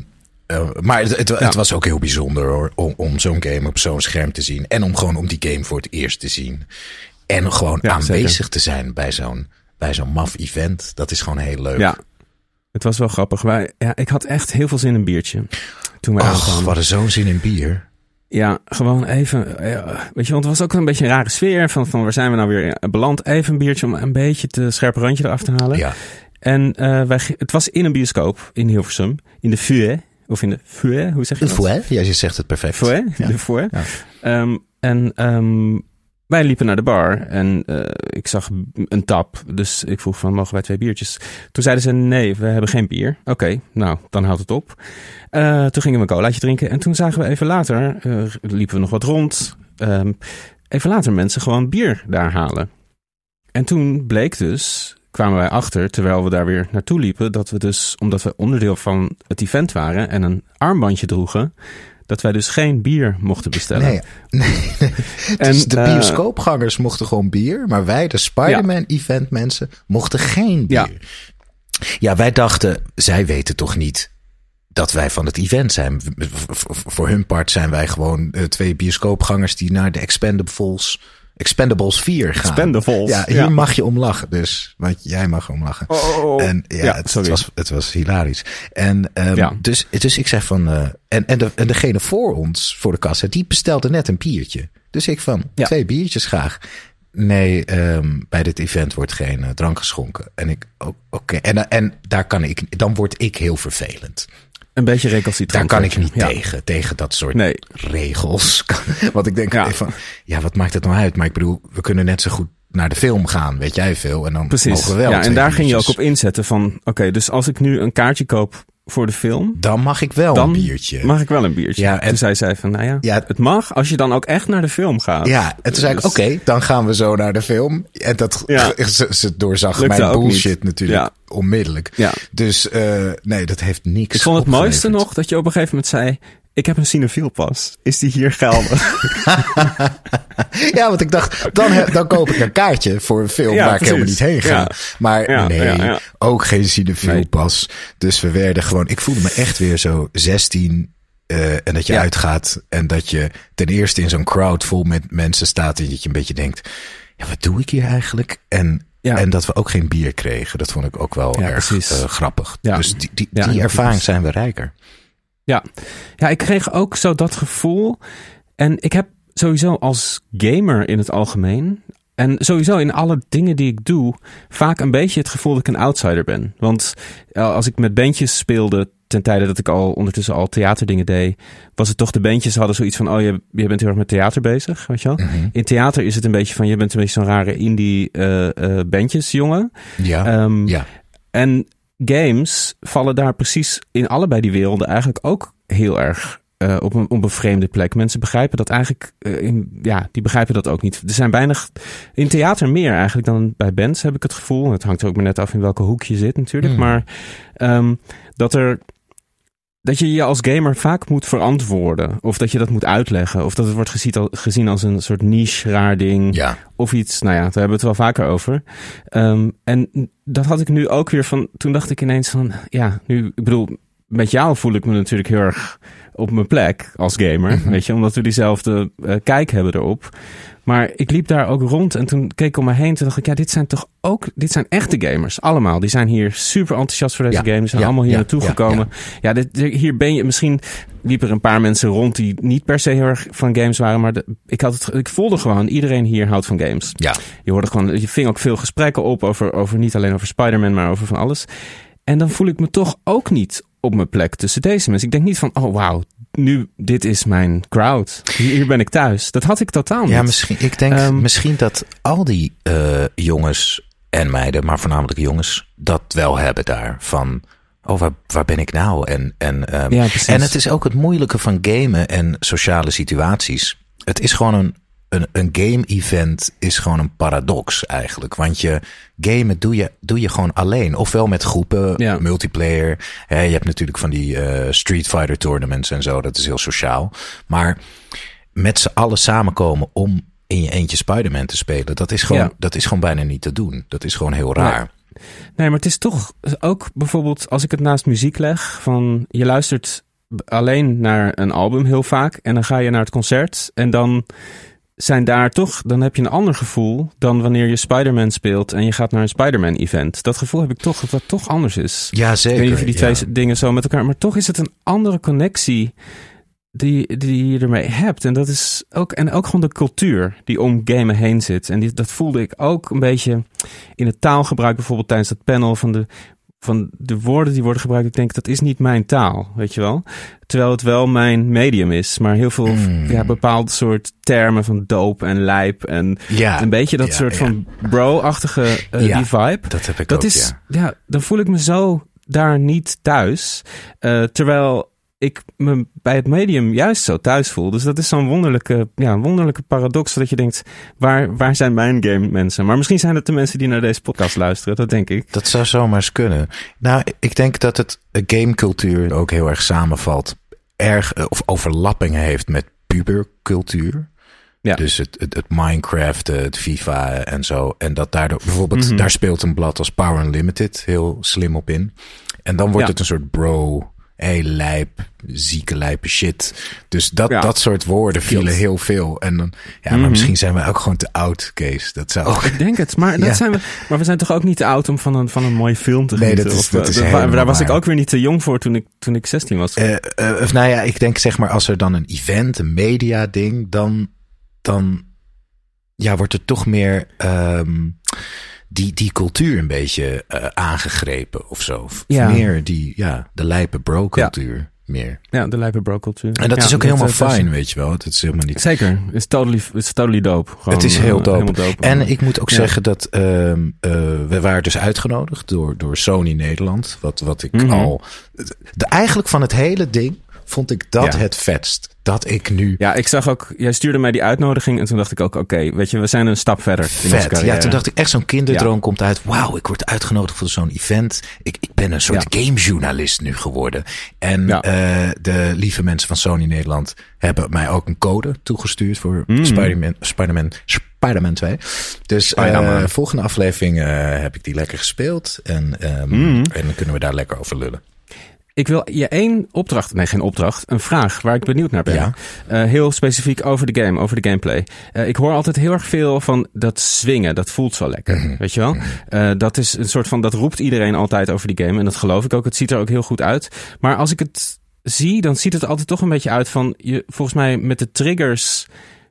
S4: Uh, maar het, het, het ja. was ook heel bijzonder hoor. Om, om zo'n game op zo'n scherm te zien. En om gewoon om die game voor het eerst te zien. En gewoon ja, aanwezig zeker. te zijn bij zo'n, bij zo'n maf event. Dat is gewoon heel leuk.
S3: Ja, het was wel grappig. Maar ja, ik had echt heel veel zin in een biertje. Toen we aankwamen.
S4: We hadden zo'n zin in bier.
S3: Ja, gewoon even. Ja, weet je, want het was ook een beetje een rare sfeer. Van, van waar zijn we nou weer beland? Even een biertje om een beetje het scherpe randje eraf te halen.
S4: Ja.
S3: En uh, wij, het was in een bioscoop in Hilversum. In de Fue. Of in de Fue, hoe zeg je
S4: de
S3: dat?
S4: Fue? Ja, je zegt het perfect.
S3: Fue,
S4: ja.
S3: de Fue.
S4: Ja.
S3: Um, en... Um, Wij liepen naar de bar en uh, ik zag een tap. Dus ik vroeg van, mogen wij twee biertjes? Toen zeiden ze, nee, we hebben geen bier. Oké, okay, nou, dan houdt het op. Uh, toen gingen we een colaatje drinken. En toen zagen we even later, uh, liepen we nog wat rond. Um, even later mensen gewoon bier daar halen. En toen bleek dus, kwamen wij achter, terwijl we daar weer naartoe liepen, dat we dus, omdat we onderdeel van het event waren en een armbandje droegen, dat wij dus geen bier mochten bestellen.
S4: Nee, nee. En, dus de bioscoopgangers uh, mochten gewoon bier. Maar wij, de Spider-Man-event ja. mensen, mochten geen bier. Ja. ja, wij dachten, zij weten toch niet dat wij van het event zijn. Voor hun part zijn wij gewoon uh, twee bioscoopgangers die naar de Expendables Expendables vier gaan.
S3: Expendables.
S4: Ja, hier ja. mag je om lachen. Dus, want jij mag om lachen.
S3: Oh, oh, oh.
S4: En ja,
S3: ja
S4: het, het, was, het was hilarisch. En um, ja. dus, dus ik zeg van... Uh, en, en, de, en degene voor ons, voor de kassa, die bestelde net een biertje. Dus ik van, ja. twee biertjes graag. Nee, um, bij dit event wordt geen uh, drank geschonken. En ik, oké. Okay. En, en daar kan ik, dan word ik heel vervelend.
S3: Een beetje recalcitrant.
S4: Daar kan ik niet ja. tegen, tegen dat soort nee. regels. Want ik denk ja. van, ja, wat maakt het nou uit? Maar ik bedoel, we kunnen net zo goed naar de film gaan, weet jij veel. En dan
S3: Precies.
S4: mogen we wel.
S3: Ja, en daar
S4: biertjes.
S3: ging je ook op inzetten van, oké, okay, dus als ik nu een kaartje koop voor de film,
S4: dan mag ik wel
S3: dan
S4: een biertje.
S3: mag ik wel een biertje. Ja, en toen zei zij van, nou ja, ja, het mag als je dan ook echt naar de film gaat.
S4: Ja, en toen zei ik, oké, okay, dan gaan we zo naar de film. En dat ja. ze, ze doorzag Lukte mijn bullshit niet. natuurlijk ja. onmiddellijk. Ja. Dus uh, nee, dat heeft niks.
S3: Ik vond het opgeleverd. mooiste nog dat je op een gegeven moment zei, ik heb een cinefielpas. Is die hier geldig?
S4: Ja, want ik dacht, dan, he, dan koop ik een kaartje voor een film ja, waar precies. ik helemaal niet heen ga. Ja. Maar ja, nee, ja, ja. ook geen cinefielpas. Nee. Dus we werden gewoon, ik voelde me echt weer zo zestien. Uh, en dat je ja. uitgaat en dat je ten eerste in zo'n crowd vol met mensen staat en dat je een beetje denkt, ja, wat doe ik hier eigenlijk? En Ja. En dat we ook geen bier kregen. Dat vond ik ook wel ja, erg uh, grappig. Ja. Dus die, die, ja, die ervaring zijn we rijker.
S3: Ja. ja, ik kreeg ook zo dat gevoel. En ik heb sowieso als gamer in het algemeen, en sowieso in alle dingen die ik doe, vaak een beetje het gevoel dat ik een outsider ben. Want uh, als ik met bandjes speelde, ten tijde dat ik al ondertussen al theaterdingen deed, was het toch, de bandjes hadden zoiets van, oh, je, je bent heel erg met theater bezig, weet je wel? Mm-hmm. In theater is het een beetje van, je bent een beetje zo'n rare indie uh, uh, bandjesjongen.
S4: Ja, um, ja.
S3: En games vallen daar precies in allebei die werelden eigenlijk ook heel erg uh, op, een, op een vreemde plek. Mensen begrijpen dat eigenlijk, uh, in, ja, die begrijpen dat ook niet. Er zijn weinig, in theater meer eigenlijk dan bij bands, heb ik het gevoel. Het hangt er ook maar net af in welke hoek je zit natuurlijk. Mm. Maar um, dat er, dat je je als gamer vaak moet verantwoorden. Of dat je dat moet uitleggen. Of dat het wordt gezien, gezien als een soort niche, raar ding.
S4: Ja.
S3: Of iets, nou ja, daar hebben we het wel vaker over. Um, en dat had ik nu ook weer van, toen dacht ik ineens van, ja, nu, ik bedoel, met jou voel ik me natuurlijk heel erg op mijn plek als gamer. Mm-hmm. Weet je, omdat we diezelfde uh, kijk hebben erop. Maar ik liep daar ook rond en toen keek ik om me heen. Toen dacht ik, ja, dit zijn toch ook, dit zijn echte gamers. Allemaal. Die zijn hier super enthousiast voor deze ja, game. Die zijn ja, allemaal hier ja, naartoe ja, gekomen. Ja, ja dit, hier ben je, misschien liepen er een paar mensen rond die niet per se heel erg van games waren. Maar de, ik, had het, ik voelde gewoon, iedereen hier houdt van games.
S4: Ja.
S3: Je hoorde gewoon, je ving ook veel gesprekken op over, over niet alleen over Spider-Man, maar over van alles. En dan voel ik me toch ook niet op mijn plek tussen deze mensen. Ik denk niet van, oh wauw, nu, dit is mijn crowd. Hier, hier ben ik thuis. Dat had ik totaal niet.
S4: Ja, misschien, ik denk um, misschien dat al die uh, jongens en meiden, maar voornamelijk jongens, dat wel hebben daar. Van, oh, waar, waar ben ik nou? En, en, um, ja, en het is ook het moeilijke van gamen en sociale situaties. Het is gewoon een Een, een game-event is gewoon een paradox eigenlijk. Want je gamen doe je, doe je gewoon alleen. Ofwel met groepen, ja. multiplayer. Hè, je hebt natuurlijk van die uh, Street Fighter tournaments en zo. Dat is heel sociaal. Maar met z'n allen samenkomen om in je eentje Spider-Man te spelen. Dat is gewoon, ja. dat is gewoon bijna niet te doen. Dat is gewoon heel raar.
S3: Nee. nee, maar het is toch ook bijvoorbeeld als ik het naast muziek leg. Van je luistert alleen naar een album heel vaak. En dan ga je naar het concert. En dan zijn daar toch, dan heb je een ander gevoel dan wanneer je Spider-Man speelt en je gaat naar een Spider-Man-event. Dat gevoel heb ik toch, dat dat toch anders is.
S4: Ja, zeker.
S3: Ik weet niet of je die
S4: ja.
S3: twee dingen zo met elkaar, maar toch is het een andere connectie die, die je ermee hebt. En dat is ook, en ook gewoon de cultuur die om gamen heen zit. En die, dat voelde ik ook een beetje in het taalgebruik, bijvoorbeeld tijdens dat panel van de van de woorden die worden gebruikt. Ik denk, dat is niet mijn taal, weet je wel. Terwijl het wel mijn medium is. Maar heel veel mm. ja, bepaald soort termen van dope en lijp. En
S4: ja,
S3: een beetje dat
S4: ja,
S3: soort
S4: ja.
S3: van bro-achtige uh,
S4: ja,
S3: die vibe.
S4: Dat heb ik
S3: dat
S4: ook,
S3: is,
S4: ja.
S3: ja. Dan voel ik me zo daar niet thuis. Uh, terwijl ik me bij het medium juist zo thuis voel. Dus dat is zo'n wonderlijke, ja, wonderlijke paradox. Dat je denkt, waar, waar zijn mijn game mensen? Maar misschien zijn het de mensen die naar deze podcast luisteren. Dat denk ik.
S4: Dat zou zomaar eens kunnen. Nou, ik denk dat het gamecultuur ook heel erg samenvalt. Erg of overlappingen heeft met pubercultuur. Ja. Dus het, het, het Minecraft, het FIFA en zo. En dat daardoor bijvoorbeeld, mm-hmm. daar speelt een blad als Power Unlimited heel slim op in. En dan wordt ja. het een soort bro hé, hey, lijp, zieke lijpe shit. Dus dat, ja. dat soort woorden vielen heel veel. En dan, ja, maar mm-hmm. misschien zijn we ook gewoon te oud, Kees. Dat zou ook...
S3: Ik denk het, maar, dat ja. zijn we, maar we zijn toch ook niet te oud om van een, van een mooie film te genieten?
S4: Nee, dat is, dat is
S3: of, Daar was waar. ik ook weer niet te jong voor toen ik, toen ik zestien was.
S4: Uh, uh, of nou ja, ik denk zeg maar als er dan een event, een media ding, dan, dan ja, wordt er toch meer um, die, die cultuur een beetje uh, aangegrepen of zo. Of ja. meer die, ja, de lijpe bro cultuur. Ja. Meer.
S3: Ja, de lijpe bro cultuur.
S4: En dat
S3: ja,
S4: is ook
S3: dat,
S4: helemaal
S3: dat,
S4: fijn,
S3: dat,
S4: weet je wel. Het is helemaal niet...
S3: Zeker. It's totally, it's totally dope. Gewoon,
S4: het is heel dope.
S3: Uh, dope.
S4: En ik moet ook ja. zeggen dat uh, uh, we waren dus uitgenodigd door, door Sony Nederland. Wat, wat ik mm-hmm. al... De, eigenlijk van het hele ding vond ik dat ja. het vetst. Dat ik nu...
S3: Ja, ik zag ook... Jij stuurde mij die uitnodiging en toen dacht ik ook... Oké, okay, weet je, we zijn een stap verder in
S4: Vet.
S3: onze carrière.
S4: Ja, toen dacht ik echt zo'n kinderdroom ja. komt uit. Wauw, ik word uitgenodigd voor zo'n event. Ik, ik ben een soort ja. gamejournalist nu geworden. En ja. uh, de lieve mensen van Sony Nederland hebben mij ook een code toegestuurd voor mm. Spider-Man, Spider-Man, Spider-Man twee. Dus uh, volgende aflevering uh, heb ik die lekker gespeeld. En, um, mm. en dan kunnen we daar lekker over lullen.
S3: Ik wil je één opdracht, nee geen opdracht, een vraag waar ik benieuwd naar ben. Ja. Uh, heel specifiek over de game, over de gameplay. Uh, ik hoor altijd heel erg veel van dat swingen, dat voelt zo lekker, mm-hmm. weet je wel? Uh, dat is een soort van, dat roept iedereen altijd over die game en dat geloof ik ook. Het ziet er ook heel goed uit. Maar als ik het zie, dan ziet het altijd toch een beetje uit van, je, volgens mij met de triggers,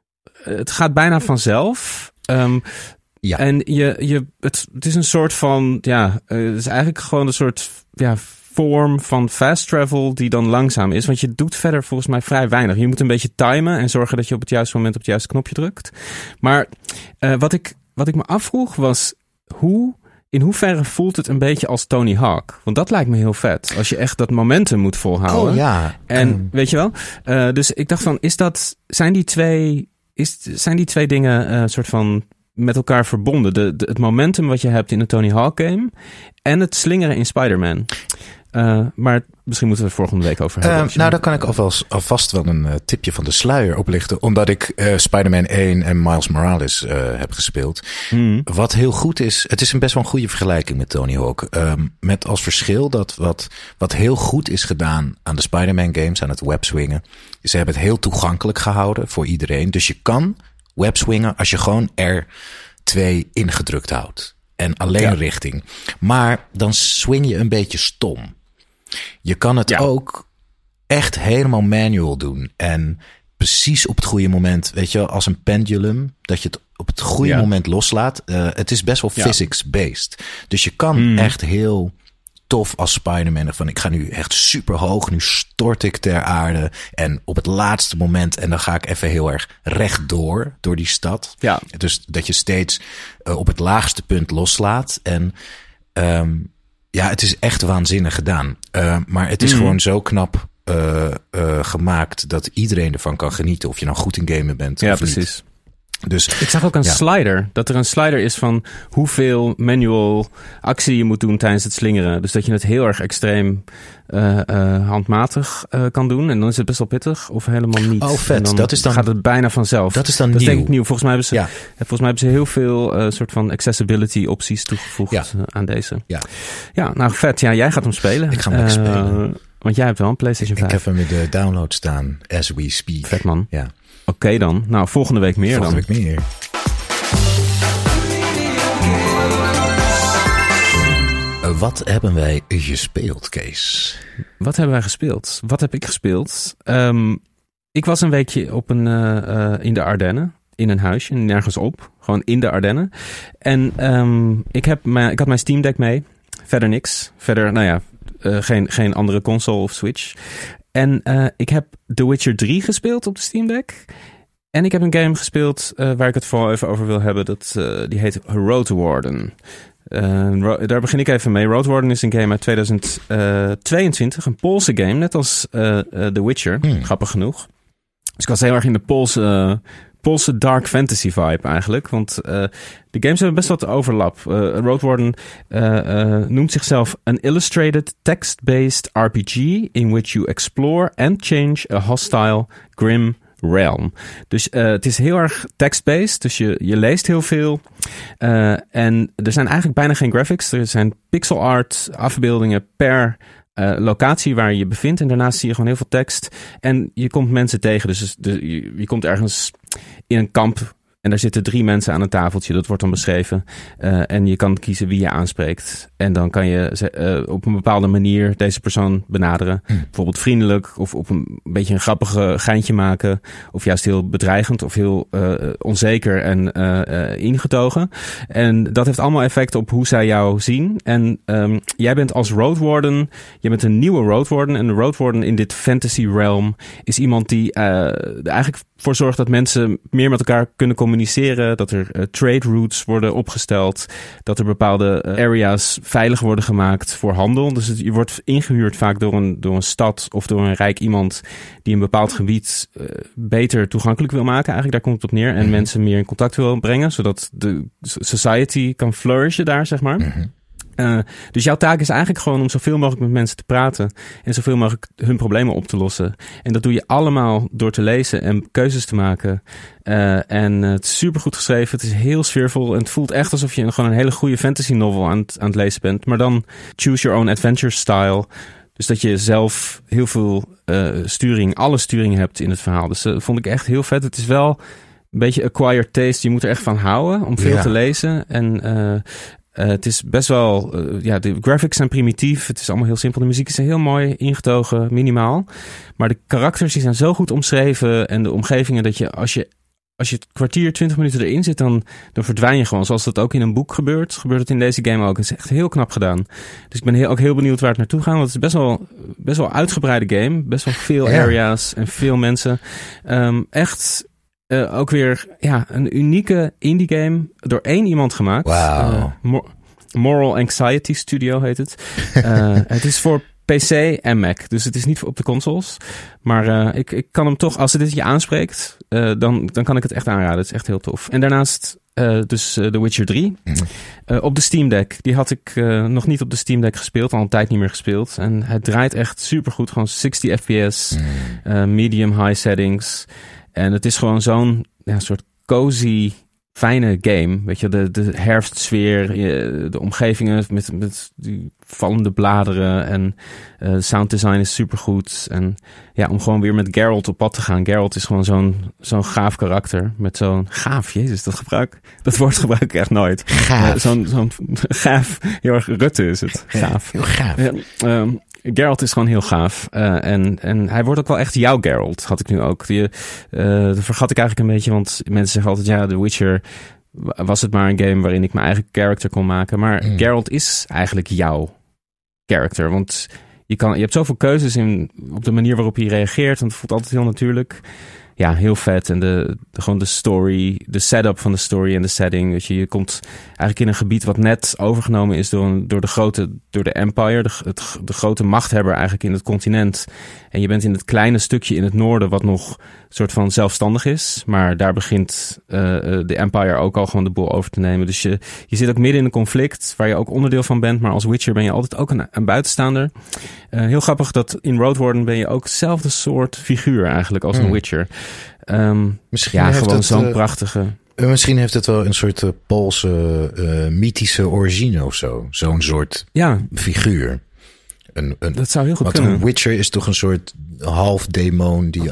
S3: het gaat bijna vanzelf. Um, ja. En je, je, het, het is een soort van, ja, uh, het is eigenlijk gewoon een soort, ja, vorm van fast travel die dan langzaam is. Want je doet verder volgens mij vrij weinig. Je moet een beetje timen en zorgen dat je op het juiste moment op het juiste knopje drukt. Maar uh, wat, ik, wat ik me afvroeg was hoe, in hoeverre voelt het een beetje als Tony Hawk? Want dat lijkt me heel vet. Als je echt dat momentum moet volhouden.
S4: Oh ja.
S3: En um... weet je wel? Uh, dus ik dacht van, is dat, zijn die twee, is, zijn die twee dingen een uh, soort van met elkaar verbonden? De, de, het momentum wat je hebt in een Tony Hawk game en het slingeren in Spider-Man. Uh, maar misschien moeten we het volgende week over hebben.
S4: Uh, nou, daar kan ik alvast, alvast wel een uh, tipje van de sluier oplichten. Omdat ik uh, Spider-Man één en Miles Morales uh, heb gespeeld. Mm. Wat heel goed is, het is een best wel een goede vergelijking met Tony Hawk. Um, met als verschil dat wat, wat heel goed is gedaan aan de Spider-Man games, aan het webswingen. Ze hebben het heel toegankelijk gehouden voor iedereen. Dus je kan webswingen als je gewoon R twee ingedrukt houdt. En alleen ja. richting. Maar dan swing je een beetje stom. Je kan het ja. ook echt helemaal manual doen. En precies op het goede moment, weet je wel, als een pendulum, dat je het op het goede ja. moment loslaat. Uh, het is best wel ja. physics-based. Dus je kan mm. echt heel tof als Spider-Man. Van ik ga nu echt super hoog. Nu stort ik ter aarde. En op het laatste moment. En dan ga ik even heel erg rechtdoor. Door die stad. Ja. Dus dat je steeds uh, op het laagste punt loslaat. En um, ja, het is echt waanzinnig gedaan. Uh, maar het is mm. gewoon zo knap uh, uh, gemaakt. Dat iedereen ervan kan genieten. Of je nou goed in gamen bent
S3: ja,
S4: of
S3: precies.
S4: niet. Dus,
S3: ik zag ook een ja. slider. Dat er een slider is van hoeveel manual actie je moet doen tijdens het slingeren. Dus dat je het heel erg extreem uh, uh, handmatig uh, kan doen. En dan is het best wel pittig of helemaal niet.
S4: Oh, vet.
S3: En dan
S4: dat is dan,
S3: gaat het bijna vanzelf.
S4: Dat is dan
S3: dat
S4: nieuw.
S3: is denk ik nieuw. Volgens mij hebben ze,
S4: ja.
S3: volgens mij hebben ze heel veel uh, soort van accessibility opties toegevoegd ja. uh, aan deze. Ja. ja, nou vet. Ja, jij gaat hem spelen.
S4: Ik ga hem uh, spelen.
S3: Want jij hebt wel een PlayStation vijf.
S4: Ik heb hem in de download staan, as we speak.
S3: Vet man.
S4: Ja.
S3: Oké okay dan. Nou, volgende week meer
S4: volgende
S3: dan.
S4: Volgende week meer. Uh, wat hebben wij gespeeld, Kees?
S3: Wat hebben wij gespeeld? Wat heb ik gespeeld? Um, ik was een weekje op een, uh, uh, in de Ardennen. In een huisje, nergens op. Gewoon in de Ardennen. En um, ik, heb mijn, ik had mijn Steam Deck mee. Verder niks. Verder, nou ja, uh, geen, geen andere console of Switch. En uh, ik heb The Witcher drie gespeeld op de Steam Deck. En ik heb een game gespeeld uh, waar ik het vooral even over wil hebben. Dat, uh, die heet Road Warden. Uh, ro- daar begin ik even mee. Road Warden is een game uit tweeduizend tweeëntwintig. Een Poolse game, net als uh, uh, The Witcher. Hmm. Grappig genoeg. Dus ik was heel erg in de Poolse, uh, Poolse dark fantasy vibe eigenlijk. Want uh, de games hebben best wat overlap. Uh, Road Warden uh, uh, noemt zichzelf an illustrated text-based R P G in which you explore and change a hostile, grim realm. Dus uh, het is heel erg text-based, dus je, je leest heel veel. Uh, en er zijn eigenlijk bijna geen graphics. Er zijn pixel art afbeeldingen per uh, locatie waar je je bevindt. En daarnaast zie je gewoon heel veel tekst. En je komt mensen tegen. Dus de, je, je komt ergens in een kamp. En daar zitten drie mensen aan een tafeltje. Dat wordt dan beschreven. Uh, en je kan kiezen wie je aanspreekt. En dan kan je uh, op een bepaalde manier deze persoon benaderen. Hm. Bijvoorbeeld vriendelijk. Of op een beetje een grappige geintje maken. Of juist heel bedreigend. Of heel uh, onzeker en uh, uh, ingetogen. En dat heeft allemaal effect op hoe zij jou zien. En um, jij bent als Road Warden. Je bent een nieuwe Road Warden. En de Road Warden in dit fantasy realm is iemand die uh, er eigenlijk voor zorgt dat mensen meer met elkaar kunnen communiceren. Dat er uh, trade routes worden opgesteld. Dat er bepaalde uh, areas veilig worden gemaakt voor handel. Dus het, je wordt ingehuurd vaak door een, door een stad of door een rijk iemand die een bepaald gebied uh, beter toegankelijk wil maken. Eigenlijk daar komt het op neer. En mm-hmm. mensen meer in contact wil brengen. Zodat de society kan flourishen daar, zeg maar. Mm-hmm. Uh, dus jouw taak is eigenlijk gewoon om zoveel mogelijk met mensen te praten en zoveel mogelijk hun problemen op te lossen. En dat doe je allemaal door te lezen en keuzes te maken. Uh, en uh, het is supergoed geschreven, het is heel sfeervol en het voelt echt alsof je gewoon een hele goede fantasy novel aan het, aan het lezen bent. Maar dan choose your own adventure style. Dus dat je zelf heel veel uh, sturing, alle sturing hebt in het verhaal. Dus dat uh, vond ik echt heel vet. Het is wel een beetje acquired taste. Je moet er echt van houden om veel ja. te lezen. En uh, Uh, het is best wel, uh, ja, de graphics zijn primitief. Het is allemaal heel simpel. De muziek is heel mooi ingetogen, minimaal. Maar de karakters die zijn zo goed omschreven en de omgevingen dat je als je als je het kwartier, twintig minuten erin zit, dan, dan verdwijn je gewoon. Zoals dat ook in een boek gebeurt, gebeurt het in deze game ook. Het is echt heel knap gedaan. Dus ik ben heel, ook heel benieuwd waar het naartoe gaat. Want het is best wel, best wel uitgebreide game. Best wel veel ja. areas en veel mensen. Um, echt uh, ook weer ja, een unieke indie game door één iemand gemaakt.
S4: Wauw.
S3: Uh, Mo- Moral Anxiety Studio heet het. Uh, het is voor P C en Mac. Dus het is niet op de consoles. Maar uh, ik, ik kan hem toch, als het dit je aanspreekt, uh, dan, dan kan ik het echt aanraden. Het is echt heel tof. En daarnaast uh, dus uh, The Witcher drie. Mm-hmm. Uh, op de Steam Deck. Die had ik uh, nog niet op de Steam Deck gespeeld. Al een tijd niet meer gespeeld. En het draait echt supergoed. Gewoon zestig F P S. Mm. Uh, medium high settings. En het is gewoon zo'n ja, soort cozy, fijne game. Weet je, de, de herfstsfeer, de omgevingen met, met die vallende bladeren en uh, sound design is supergoed. En ja, om gewoon weer met Geralt op pad te gaan. Geralt is gewoon zo'n, zo'n gaaf karakter. Met zo'n gaaf, jezus, dat gebruik, dat woord gebruik ik echt nooit.
S4: Gaaf.
S3: Uh, zo'n, zo'n gaaf, heel erg Rutte is het. Gaaf.
S4: Heel gaaf.
S3: Ja, um, Geralt is gewoon heel gaaf. Uh, en, en hij wordt ook wel echt jouw Geralt, had ik nu ook. Die, uh, dat vergat ik eigenlijk een beetje, want mensen zeggen altijd, ja, The Witcher was het maar een game waarin ik mijn eigen character kon maken. Maar mm. Geralt is eigenlijk jouw character. Want je, kan, je hebt zoveel keuzes in, op de manier waarop je reageert. Want het voelt altijd heel natuurlijk. Ja, heel vet. En de, de, gewoon de story, de setup van de story en de setting. Weet je, je komt eigenlijk in een gebied wat net overgenomen is door, een, door de grote, door de Empire, de, het, de grote machthebber eigenlijk in het continent. En je bent in het kleine stukje in het noorden wat nog soort van zelfstandig is. Maar daar begint uh, de Empire ook al gewoon de boel over te nemen. Dus je, je zit ook midden in een conflict waar je ook onderdeel van bent. Maar als Witcher ben je altijd ook een, een buitenstaander. Uh, heel grappig dat in Road Warden ben je ook hetzelfde soort figuur eigenlijk als mm. een Witcher. Um,
S4: misschien
S3: ja, gewoon
S4: het,
S3: zo'n
S4: uh,
S3: prachtige...
S4: Misschien heeft het wel een soort uh, Poolse uh, mythische origine of zo. Zo'n soort
S3: ja.
S4: figuur. Een, een,
S3: dat zou heel goed
S4: want
S3: kunnen.
S4: een Witcher is toch een soort half demon die uh,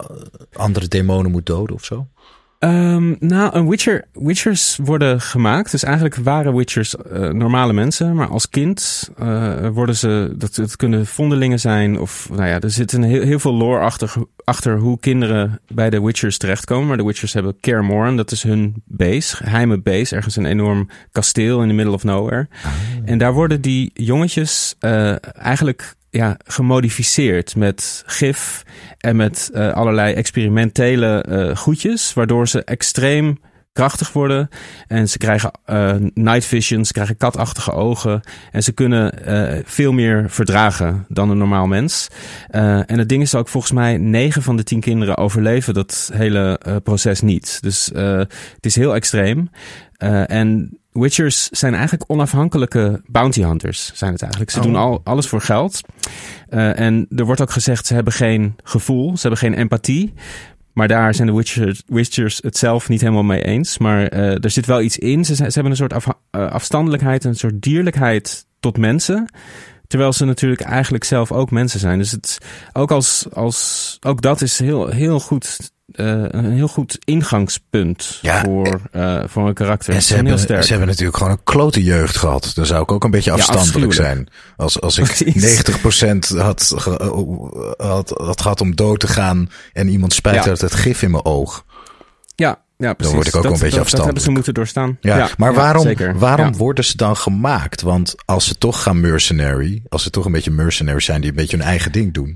S4: andere demonen moet doden of zo?
S3: Um, nou, een Witcher, Witchers worden gemaakt. Dus eigenlijk waren Witchers uh, normale mensen. Maar als kind uh, worden ze... Dat, het kunnen vondelingen zijn. Of nou ja, er zit een heel, heel veel lore achter, achter hoe kinderen bij de Witchers terechtkomen. Maar de Witchers hebben Kaer Morhen. Dat is hun base. Geheime base. Ergens een enorm kasteel in the middle of nowhere. Ah. En daar worden die jongetjes uh, eigenlijk... ja, gemodificeerd met gif en met uh, allerlei experimentele uh, goedjes, waardoor ze extreem krachtig worden. En ze krijgen uh, night vision, ze krijgen katachtige ogen. En ze kunnen uh, veel meer verdragen dan een normaal mens. Uh, en het ding is ook, volgens mij, negen van de tien kinderen overleven dat hele uh, proces niet. Dus uh, het is heel extreem. Uh, en Witchers zijn eigenlijk onafhankelijke bounty hunters, zijn het eigenlijk. Ze oh. doen al, alles voor geld. Uh, en er wordt ook gezegd, ze hebben geen gevoel, ze hebben geen empathie. Maar daar zijn de Witchers, Witchers het zelf niet helemaal mee eens. Maar uh, er zit wel iets in. Ze, ze hebben een soort af, uh, afstandelijkheid, een soort dierlijkheid tot mensen. Terwijl ze natuurlijk eigenlijk zelf ook mensen zijn. Dus het, ook, als, als, ook dat is heel, heel goed... Uh, een heel goed ingangspunt ja, voor, uh, voor een karakter.
S4: En ze, hebben, ze hebben natuurlijk gewoon een klote jeugd gehad. Daar zou ik ook een beetje afstandelijk ja, zijn. Als, als ik Precies. negentig procent had, had, had gehad om dood te gaan en iemand spijt ja. uit het gif in mijn oog.
S3: Ja, ja, precies.
S4: Dan word ik ook dat, een beetje dat, afstandelijk. Dat hebben
S3: ze moeten doorstaan.
S4: Ja, ja maar
S3: ja,
S4: waarom,
S3: zeker.
S4: waarom
S3: ja.
S4: worden ze dan gemaakt? Want als ze toch gaan mercenary, als ze toch een beetje mercenaries zijn die een beetje hun eigen ding doen.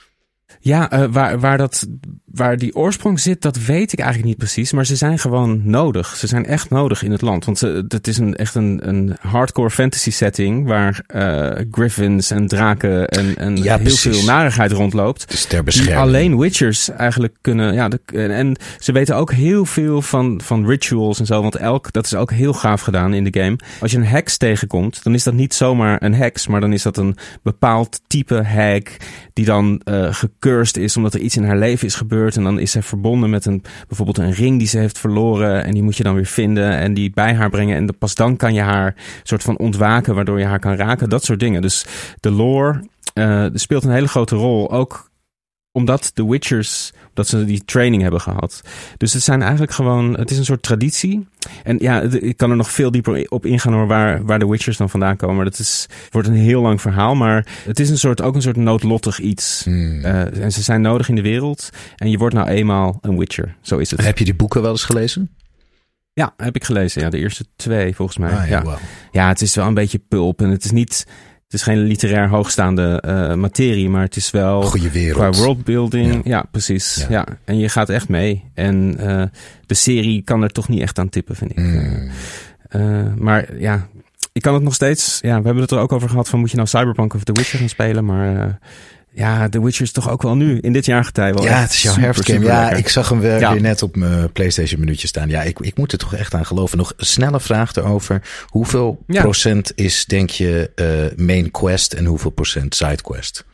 S3: Ja, uh, waar, waar, dat, waar die oorsprong zit, dat weet ik eigenlijk niet precies. Maar ze zijn gewoon nodig. Ze zijn echt nodig in het land. Want ze, het is een, echt een, een hardcore fantasy setting waar uh, griffins en draken en, en
S4: ja,
S3: heel precies. veel narigheid rondloopt.
S4: Dus ter bescherming.
S3: Die alleen Witchers eigenlijk kunnen... Ja, de, en, en ze weten ook heel veel van, van rituals en zo. Want elk, dat is ook heel gaaf gedaan in de game. Als je een heks tegenkomt, dan is dat niet zomaar een heks. Maar dan is dat een bepaald type hek die dan uh, gekeurd is omdat er iets in haar leven is gebeurd en dan is zij verbonden met een bijvoorbeeld een ring die ze heeft verloren en die moet je dan weer vinden en die bij haar brengen en pas dan kan je haar soort van ontwaken waardoor je haar kan raken, dat soort dingen. Dus de lore uh, speelt een hele grote rol, ook omdat de Witchers, dat ze die training hebben gehad. Dus het zijn eigenlijk gewoon, het is een soort traditie. En ja, ik kan er nog veel dieper op ingaan hoor, waar, waar de Witchers dan vandaan komen. Dat is, wordt een heel lang verhaal, maar het is een soort, ook een soort noodlottig iets. Hmm. Uh, en ze zijn nodig in de wereld. En je wordt nou eenmaal een Witcher. Zo is het.
S4: Heb je die boeken wel eens gelezen?
S3: Ja, heb ik gelezen. Ja, de eerste twee volgens mij.
S4: Ah, ja,
S3: ja.
S4: Wow.
S3: ja, het is wel een beetje pulp en het is niet... Het is geen literair hoogstaande uh, materie, maar het is wel
S4: goede wereld.
S3: Qua worldbuilding. Ja, ja precies. Ja. ja. En je gaat echt mee. En uh, de serie kan er toch niet echt aan tippen, vind ik. Mm. Uh, maar ja, ik kan het nog steeds... Ja, we hebben het er ook over gehad van moet je nou Cyberpunk of The Witcher gaan spelen, maar... Uh, ja, The Witcher is toch ook wel nu, in dit jaargetij wel.
S4: Ja, het is jouw herfstgame. Ja, lekker. Ik zag hem weer, ja. weer net op mijn PlayStation minuutje staan. Ja, ik, ik moet er toch echt aan geloven. Nog een snelle vraag erover. Hoeveel ja. procent is, denk je, uh, main quest en hoeveel procent side quest?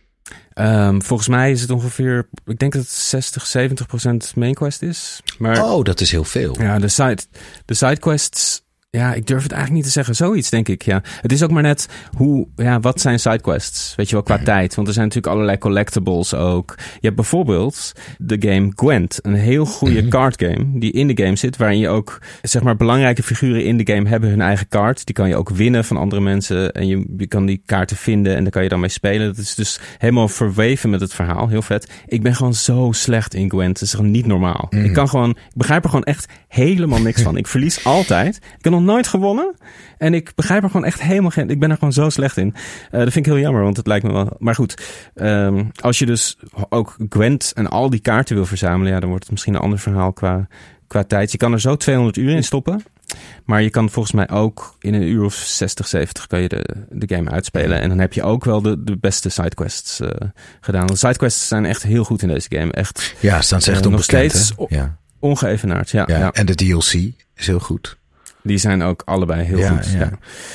S3: Um, volgens mij is het ongeveer, ik denk dat het zestig, zeventig procent main quest is. Maar,
S4: oh, dat is heel veel.
S3: Ja, de side, de side quests... Ja, ik durf het eigenlijk niet te zeggen. Zoiets, denk ik, ja. Het is ook maar net hoe, ja, wat zijn sidequests? Weet je wel, qua mm. tijd. Want er zijn natuurlijk allerlei collectibles ook. Je hebt bijvoorbeeld de game Gwent. Een heel goede mm-hmm. card game die in de game zit. Waarin je ook, zeg maar, belangrijke figuren in de game hebben hun eigen kaart. Die kan je ook winnen van andere mensen. En je, je kan die kaarten vinden en daar kan je dan mee spelen. Dat is dus helemaal verweven met het verhaal. Heel vet. Ik ben gewoon zo slecht in Gwent. Dat is gewoon niet normaal. Mm. Ik kan gewoon, ik begrijp er gewoon echt helemaal niks van. Ik verlies altijd. Ik kan nog nooit gewonnen. En ik begrijp er gewoon echt helemaal geen... Ik ben er gewoon zo slecht in. Uh, dat vind ik heel jammer, want het lijkt me wel... Maar goed, um, als je dus ook Gwent en al die kaarten wil verzamelen... Ja, dan wordt het misschien een ander verhaal qua, qua tijd. Je kan er zo tweehonderd uur in stoppen. Maar je kan volgens mij ook in een uur of zestig, zeventig... kan je de, de game uitspelen. En dan heb je ook wel de, de beste sidequests uh, gedaan. De sidequests zijn echt heel goed in deze game. Echt,
S4: ja, staan ze echt
S3: uh,
S4: onbekend,
S3: nog steeds o-
S4: ja.
S3: ongeëvenaard. Ja,
S4: ja,
S3: ja.
S4: En de D L C is heel goed.
S3: Die zijn ook allebei heel
S4: ja,
S3: goed.
S4: Ja.
S3: Ja.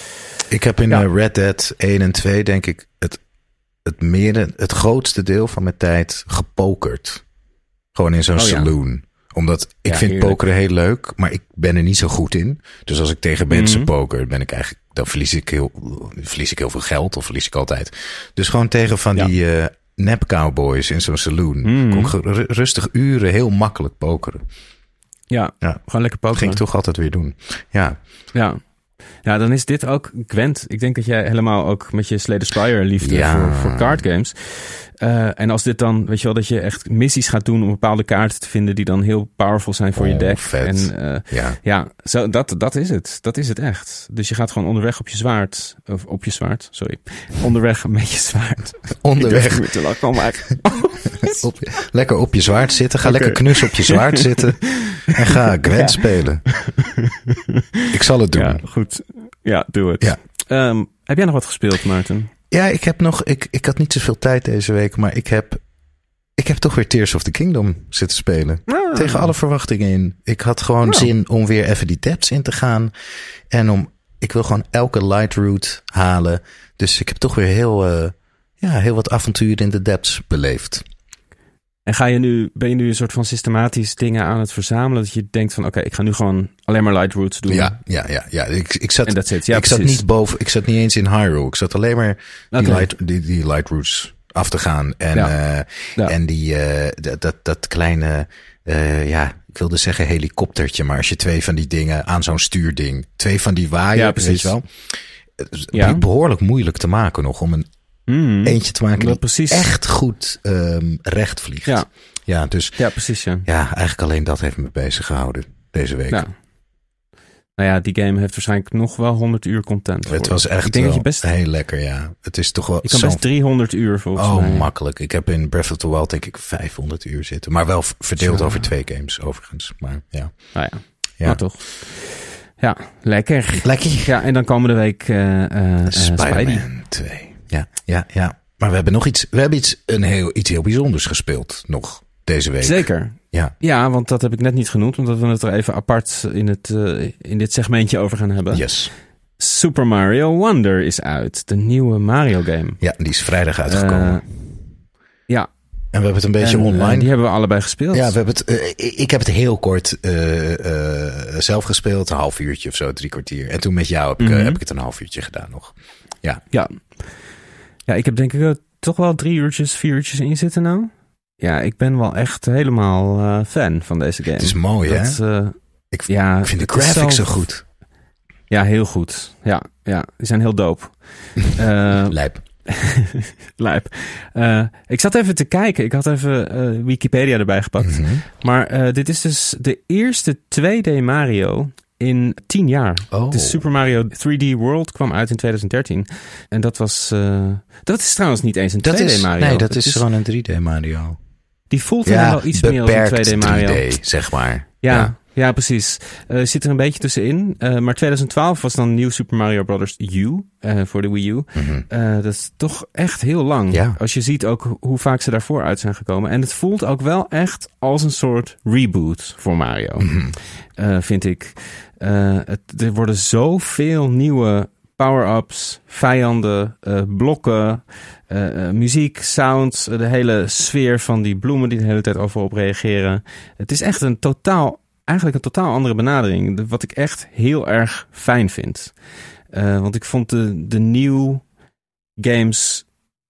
S4: Ik heb in
S3: ja.
S4: Red Dead één en twee denk ik het, het, meer, het grootste deel van mijn tijd gepokerd. Gewoon in zo'n oh, saloon. Ja. Omdat ik ja, vind heerlijk. Pokeren heel leuk, maar ik ben er niet zo goed in. Dus als ik tegen mensen mm-hmm. poker, ben ik eigenlijk, dan verlies ik, heel, verlies ik heel veel geld. Of verlies ik altijd. Dus gewoon tegen van ja. die uh, nep cowboys in zo'n saloon. Mm-hmm. Kon ik rustig uren heel makkelijk pokeren.
S3: Ja, ja, gewoon lekker pokeren.
S4: Dat ging ik toch altijd weer doen. Ja.
S3: Ja. Ja, dan is dit ook Gwent. Ik denk dat jij helemaal ook met je Slay the Spire liefde ja. voor, voor card games. Uh, en als dit dan, weet je wel, dat je echt missies gaat doen om bepaalde kaarten te vinden die dan heel powerful zijn voor
S4: oh,
S3: je deck.
S4: Vet.
S3: En uh, ja, ja zo, dat, dat is het. Dat is het echt. Dus je gaat gewoon onderweg op je zwaard. Of op je zwaard, sorry. Onderweg met je zwaard.
S4: Onderweg.
S3: Ik te lachen, maar...
S4: op, lekker op je zwaard zitten. Ga okay. lekker knus op je zwaard zitten. En ga Gwent ja. spelen. Ik zal het doen.
S3: Ja, goed. Ja, doe het. Ja. Um, heb jij nog wat gespeeld, Maarten?
S4: Ja, ik heb nog. Ik, ik had niet zoveel tijd deze week, maar ik heb. Ik heb toch weer Tears of the Kingdom zitten spelen. Ah. Tegen alle verwachtingen in. Ik had gewoon oh. zin om weer even die depths in te gaan. En om. Ik wil gewoon elke light route halen. Dus ik heb toch weer heel. Uh, ja, heel wat avonturen in de depths beleefd.
S3: En ga je nu, ben je nu een soort van systematisch dingen aan het verzamelen, dat je denkt van, oké, okay, ik ga nu gewoon alleen maar light routes doen.
S4: Ja, ja, ja, ja. Ik, ik zat,
S3: en that's it. Ja,
S4: ik zat niet boven, ik zat niet eens in Hyrule. Ik zat alleen maar die,
S3: okay.
S4: light, die, die light routes af te gaan. En, ja. Uh, ja. en die, uh, dat, dat, dat kleine, uh, ja, ik wilde zeggen helikoptertje, maar als je twee van die dingen aan zo'n stuurding, twee van die waaiers, ja, weet je wel. Ja. Behoorlijk moeilijk te maken nog om een mm, eentje te maken die precies. echt goed um, recht vliegt.
S3: Ja.
S4: Ja, dus
S3: ja, precies, ja.
S4: ja, eigenlijk alleen dat heeft me bezig gehouden deze week.
S3: Ja. Nou ja, die game heeft waarschijnlijk nog wel honderd uur content.
S4: Het was echt ik denk wel dat je best, heel lekker, ja. Het is toch wel.
S3: Je kan best driehonderd uur volgens
S4: oh,
S3: mij.
S4: Oh, makkelijk. Ik heb in Breath of the Wild denk ik vijfhonderd uur zitten. Maar wel verdeeld Zo. over twee games overigens. Maar ja.
S3: Nou ja, ja. Maar toch. Ja, lekker.
S4: Lekker.
S3: Ja, en dan komende week uh, uh,
S4: Spider-Man twee. Ja, ja, ja. Maar we hebben nog iets, we hebben iets, een heel, iets heel bijzonders gespeeld nog deze week.
S3: Zeker.
S4: Ja.
S3: Ja, want dat heb ik net niet genoemd, omdat we het er even apart in, het, uh, in dit segmentje over gaan hebben.
S4: Yes.
S3: Super Mario Wonder is uit. De nieuwe Mario game.
S4: Ja, die is vrijdag uitgekomen. Uh,
S3: ja.
S4: En we hebben het een beetje
S3: en,
S4: online.
S3: Uh, die hebben we allebei gespeeld.
S4: Ja, we hebben het, uh, ik heb het heel kort uh, uh, zelf gespeeld. Een half uurtje of zo, drie kwartier. En toen met jou heb ik, mm-hmm. uh, heb ik het een half uurtje gedaan nog. Ja.
S3: Ja, ja ik heb denk ik uh, toch wel drie uurtjes, vier uurtjes in zitten nou. Ja, ik ben wel echt helemaal uh, fan van deze game.
S4: Het is mooi, dat, hè? Uh, ik, ja, ik vind de graphics zo goed.
S3: Ja, heel goed. Ja, ja, die zijn heel dope. uh,
S4: Lijp.
S3: Lijp. Uh, ik zat even te kijken. Ik had even uh, Wikipedia erbij gepakt. Mm-hmm. Maar uh, dit is dus de eerste twee D Mario in tien jaar.
S4: Oh.
S3: De Super Mario drie D World kwam uit in twintig dertien. En dat was... Uh, dat is trouwens niet eens een dat twee D
S4: is,
S3: Mario.
S4: Nee, dat is, is gewoon een drie D Mario.
S3: Die voelt ja, wel iets meer als een twee D Mario.
S4: drie D, zeg maar.
S3: Ja, ja. Ja, precies. Uh, zit er een beetje tussenin. Uh, maar twintig twaalf was dan nieuw Super Mario Bros. U uh, voor de Wii U.
S4: Mm-hmm.
S3: Uh, dat is toch echt heel lang.
S4: Ja.
S3: Als je ziet ook hoe vaak ze daarvoor uit zijn gekomen. En het voelt ook wel echt als een soort reboot voor Mario.
S4: Mm-hmm.
S3: Uh, vind ik. Uh, het, er worden zoveel nieuwe power-ups, vijanden, uh, blokken, uh, uh, muziek, sounds, uh, de hele sfeer van die bloemen die de hele tijd overal op reageren. Het is echt een totaal, eigenlijk een totaal andere benadering. Wat ik echt heel erg fijn vind. Uh, want ik vond de, de nieuwe games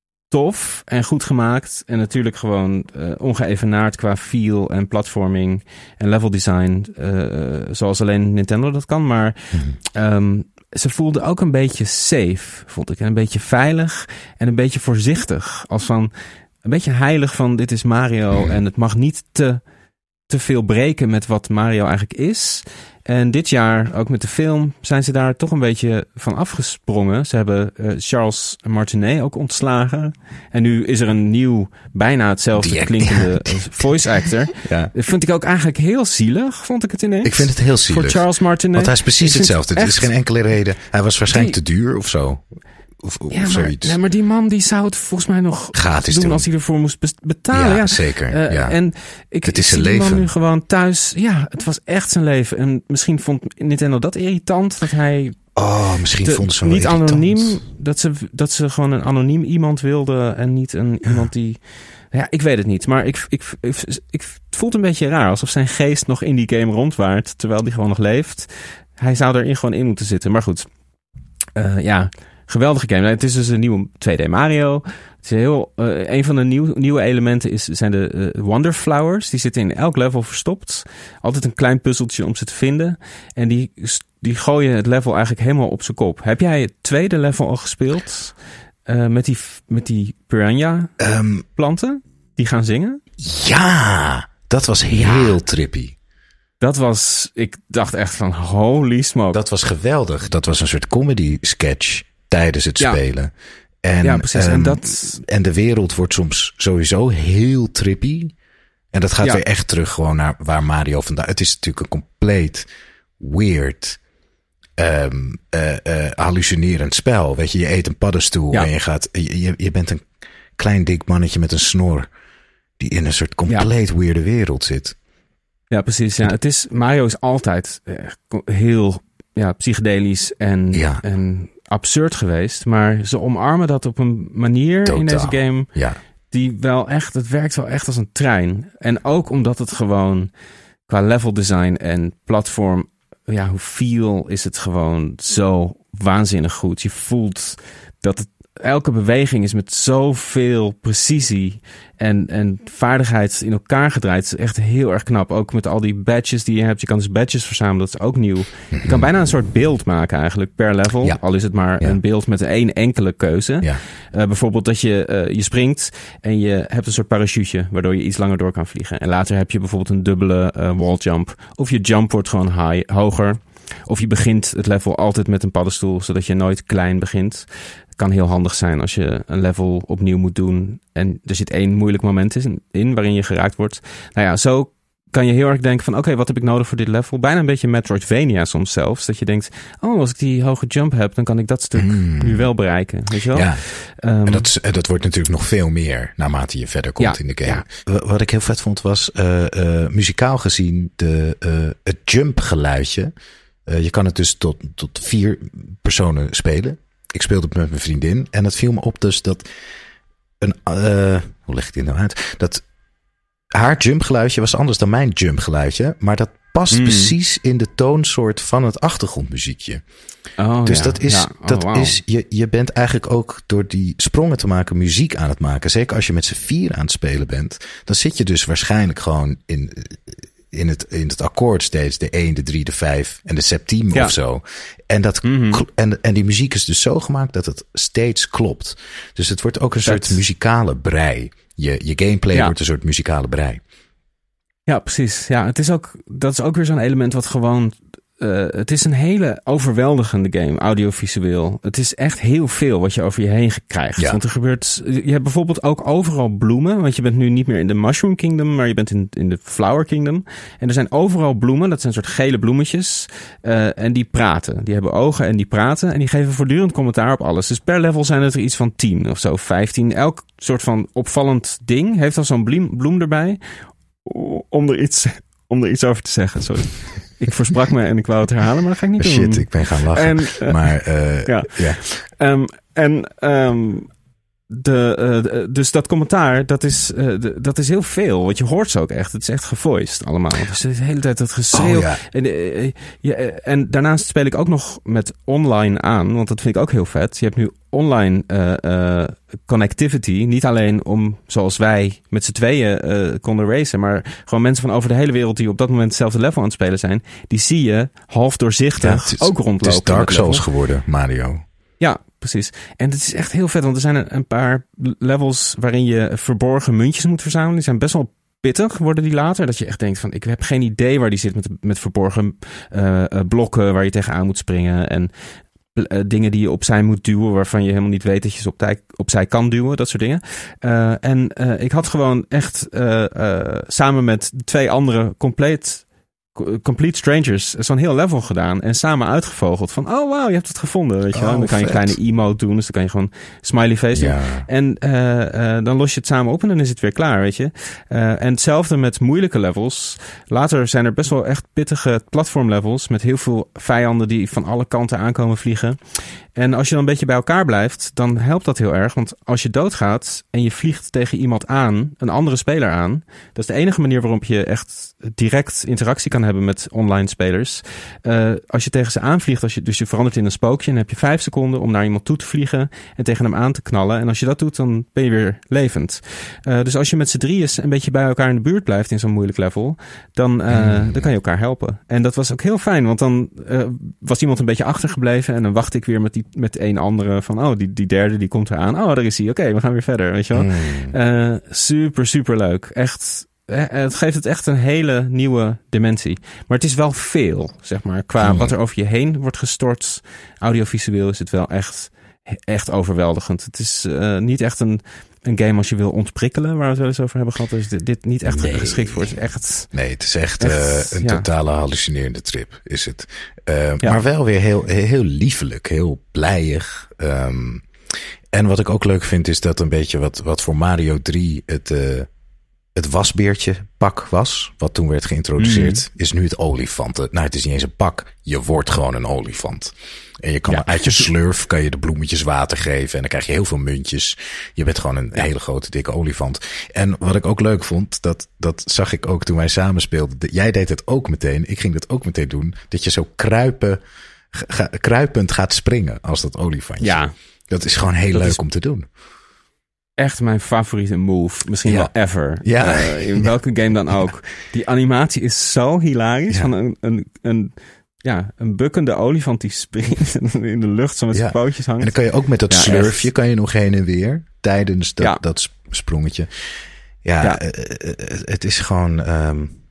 S3: tof en goed gemaakt. En natuurlijk gewoon uh, ongeëvenaard qua feel en platforming en level design. Uh, zoals alleen Nintendo dat kan. Maar mm-hmm. um, ze voelde ook een beetje safe, vond ik. En een beetje veilig en een beetje voorzichtig. Als van een beetje heilig van dit is Mario. Mm-hmm. En het mag niet te, te veel breken met wat Mario eigenlijk is. En dit jaar, ook met de film, zijn ze daar toch een beetje van afgesprongen. Ze hebben uh, Charles Martinet ook ontslagen. En nu is er een nieuw, bijna hetzelfde die, klinkende ja, voice actor. Ja. Dat vind ik ook eigenlijk heel zielig, vond ik het ineens.
S4: Ik vind het heel zielig.
S3: Voor Charles Martinet.
S4: Want hij is precies hetzelfde. Er is geen enkele reden. Hij was waarschijnlijk die, te duur of zo. Of, of
S3: ja, maar,
S4: zoiets.
S3: Nee, maar die man die zou het volgens mij nog
S4: gratis
S3: doen,
S4: doen
S3: als hij ervoor moest betalen.
S4: Ja,
S3: ja.
S4: zeker.
S3: Uh,
S4: ja.
S3: En ik,
S4: het is
S3: ik
S4: zijn
S3: zie
S4: leven.
S3: die man nu gewoon thuis. Ja, het was echt zijn leven. En misschien vond Nintendo dat irritant, dat hij
S4: oh, misschien
S3: te,
S4: vond ze wel
S3: niet
S4: irritant.
S3: anoniem, dat ze, dat ze gewoon een anoniem iemand wilden en niet een ja. iemand die... Ja, ik weet het niet, maar ik, ik, ik, ik, ik, het voelt een beetje raar, alsof zijn geest nog in die game rondwaart, terwijl die gewoon nog leeft. Hij zou erin gewoon in moeten zitten, maar goed. Uh, ja... Geweldige game. Het is dus een nieuwe twee D Mario. Het is heel, uh, een van de nieuw, nieuwe elementen is, zijn de uh, Wonder Flowers. Die zitten in elk level verstopt. Altijd een klein puzzeltje om ze te vinden. En die, die gooien het level eigenlijk helemaal op zijn kop. Heb jij het tweede level al gespeeld? Uh, met die, met die piranha um, planten? Die gaan zingen?
S4: Ja, dat was heel ja. trippy.
S3: Dat was, ik dacht echt van holy smoke.
S4: Dat was geweldig. Dat was een soort comedy sketch tijdens het ja. spelen. En,
S3: ja, precies. Um,
S4: en,
S3: dat...
S4: en de wereld wordt soms sowieso heel trippy. En dat gaat ja. weer echt terug gewoon naar waar Mario vandaan... Het is natuurlijk een compleet weird, um, uh, uh, hallucinerend spel. Weet je, je eet een paddenstoel ja. en je gaat... Je, je bent een klein dik mannetje met een snor die in een soort compleet ja. weirde wereld zit.
S3: Ja, precies. Ja. Het is, Mario is altijd uh, heel ja, psychedelisch en,
S4: ja.
S3: en absurd geweest. Maar ze omarmen dat op een manier Totaal. in deze game
S4: ja.
S3: die wel echt, het werkt wel echt als een trein. En ook omdat het gewoon qua level design en platform, ja, hoe feel is het gewoon zo waanzinnig goed. Je voelt dat het, elke beweging is met zoveel precisie en, en vaardigheid in elkaar gedraaid. Het is echt heel erg knap. Ook met al die badges die je hebt. Je kan dus badges verzamelen, dat is ook nieuw. Je kan bijna een soort beeld maken eigenlijk per level. Ja. Al is het maar ja. een beeld met één enkele keuze. Ja. Uh, bijvoorbeeld dat je, uh, je springt en je hebt een soort parachute waardoor je iets langer door kan vliegen. En later heb je bijvoorbeeld een dubbele uh, wall jump. Of je jump wordt gewoon high, hoger. Of je begint het level altijd met een paddenstoel, zodat je nooit klein begint. Het kan heel handig zijn als je een level opnieuw moet doen en er zit één moeilijk moment in waarin je geraakt wordt. Nou ja, zo kan je heel erg denken van oké, okay, wat heb ik nodig voor dit level? Bijna een beetje Metroidvania soms zelfs. Dat je denkt, oh, als ik die hoge jump heb, dan kan ik dat stuk mm. nu wel bereiken. Weet je wel?
S4: Ja. Um, en dat, dat wordt natuurlijk nog veel meer naarmate je verder komt ja, in de game. Ja. Wat ik heel vet vond was uh, uh, muzikaal gezien de, uh, het jump geluidje. Uh, je kan het dus tot, tot vier personen spelen. Ik speelde het met mijn vriendin. En het viel me op dus dat een, uh, hoe leg ik dit nou uit? Dat haar jumpgeluidje was anders dan mijn jumpgeluidje. Maar dat past mm. precies in de toonsoort van het achtergrondmuziekje. Oh, dus ja. dat is, ja. oh, dat wow. is je, je bent eigenlijk ook door die sprongen te maken muziek aan het maken. Zeker als je met z'n vier aan het spelen bent. Dan zit je dus waarschijnlijk gewoon in... In het, in het akkoord steeds de één, de drie, de vijf en de septiem ja. of zo. En, dat, mm-hmm. en, en die muziek is dus zo gemaakt dat het steeds klopt. Dus het wordt ook een dat... soort muzikale brei. Je, je gameplay ja. wordt een soort muzikale brei.
S3: Ja, precies. Ja, het is ook, dat is ook weer zo'n element wat gewoon... Uh, het is een hele overweldigende game, audiovisueel. Het is echt heel veel wat je over je heen krijgt. Ja. Want er gebeurt... Je hebt bijvoorbeeld ook overal bloemen. Want je bent nu niet meer in de Mushroom Kingdom, maar je bent in, in de Flower Kingdom. En er zijn overal bloemen. Dat zijn soort gele bloemetjes. Uh, en die praten. Die hebben ogen en die praten. En die geven voortdurend commentaar op alles. Dus per level zijn het er iets van tien of zo, vijftien. Elk soort van opvallend ding heeft al zo'n bloem, bloem erbij. Om er iets, om er iets over te zeggen, sorry. Ik versprak me en ik wou het herhalen, maar dat ga ik niet
S4: Shit,
S3: doen.
S4: Shit, ik ben gaan lachen. En, uh, maar uh, ja. ja.
S3: Um, en um, de, uh, dus dat commentaar, dat is, uh, de, dat is heel veel. Want je hoort ze ook echt. Het is echt gevoiced allemaal. Dus de hele tijd dat geschreeuw. Oh, ja. en, uh, ja, en daarnaast speel ik ook nog met online aan. Want dat vind ik ook heel vet. Je hebt nu online uh, uh, connectivity. Niet alleen om, zoals wij met z'n tweeën uh, konden racen. Maar gewoon mensen van over de hele wereld die op dat moment hetzelfde level aan het spelen zijn. Die zie je half doorzichtig ja, het is, ook rondlopen.
S4: Het is Dark Souls geworden, Mario.
S3: Ja, precies. En het is echt heel vet, want er zijn een, een paar levels waarin je verborgen muntjes moet verzamelen. Die zijn best wel pittig, worden die later. Dat je echt denkt van, ik heb geen idee waar die zit met, met verborgen uh, blokken waar je tegenaan moet springen. En uh, dingen die je opzij moet duwen, waarvan je helemaal niet weet dat je ze opzij, opzij kan duwen. Dat soort dingen. Uh, en uh, ik had gewoon echt uh, uh, samen met twee andere compleet... Complete Strangers zo'n heel level gedaan en samen uitgevogeld van oh wow, je hebt het gevonden, weet je wel. Oh, en dan kan je een kleine emote doen, dus dan kan je gewoon smiley face doen. Ja. En uh, uh, dan los je het samen op en dan is het weer klaar, weet je. Uh, en hetzelfde met moeilijke levels. Later zijn er best wel echt pittige platformlevels met heel veel vijanden die van alle kanten aankomen vliegen. En als je dan een beetje bij elkaar blijft, dan helpt dat heel erg. Want als je doodgaat en je vliegt tegen iemand aan, een andere speler aan, dat is de enige manier waarop je echt direct interactie kan hebben met online spelers. Uh, als je tegen ze aanvliegt, als je, dus je verandert in een spookje, dan heb je vijf seconden om naar iemand toe te vliegen en tegen hem aan te knallen. En als je dat doet, dan ben je weer levend. Uh, dus als je met z'n drieën een beetje bij elkaar in de buurt blijft in zo'n moeilijk level, dan, uh, mm. dan kan je elkaar helpen. En dat was ook heel fijn, want dan uh, was iemand een beetje achtergebleven en dan wacht ik weer met die met een andere van, oh, die, die derde die komt eraan. Oh, daar is hij. Oké, okay, we gaan weer verder, weet je wel. Mm. Uh, super, super leuk. Echt, het geeft het echt een hele nieuwe dimensie. Maar het is wel veel, zeg maar. Qua mm. wat er over je heen wordt gestort. Audiovisueel is het wel echt, echt overweldigend. Het is uh, niet echt een, een game als je wil ontprikkelen, waar we het wel eens over hebben gehad. Dus dit, dit niet echt nee. geschikt voor. Het is echt...
S4: Nee, het is echt, echt uh, een ja. totale hallucinerende trip, is het. Uh, ja. Maar wel weer heel, heel liefelijk, heel blijig. Um, en wat ik ook leuk vind, is dat een beetje wat, wat voor Mario drie het, uh, het wasbeertje pak was, wat toen werd geïntroduceerd, mm. is nu het olifanten. Nou, het is niet eens een pak. Je wordt gewoon een olifant. En je kan ja. uit je slurf kan je de bloemetjes water geven. En dan krijg je heel veel muntjes. Je bent gewoon een ja. hele grote, dikke olifant. En wat ik ook leuk vond, dat, dat zag ik ook toen wij samen speelden. Jij deed het ook meteen. Ik ging dat ook meteen doen. Dat je zo kruipen, ga, kruipend gaat springen als dat olifantje.
S3: Ja.
S4: Dat is gewoon heel dat leuk om te doen.
S3: Echt mijn favoriete move. Misschien ja. wel ever.
S4: Ja.
S3: Uh, in welke game dan ook. Die animatie is zo hilarisch. Ja. Van een, een, een, ja, een bukkende olifant die springt in de lucht zo met zijn ja. pootjes hangt.
S4: En dan kan je ook met dat ja, slurfje echt. Kan je nog heen en weer tijdens dat, ja. dat sprongetje. Ja, ja. Uh, het is gewoon um,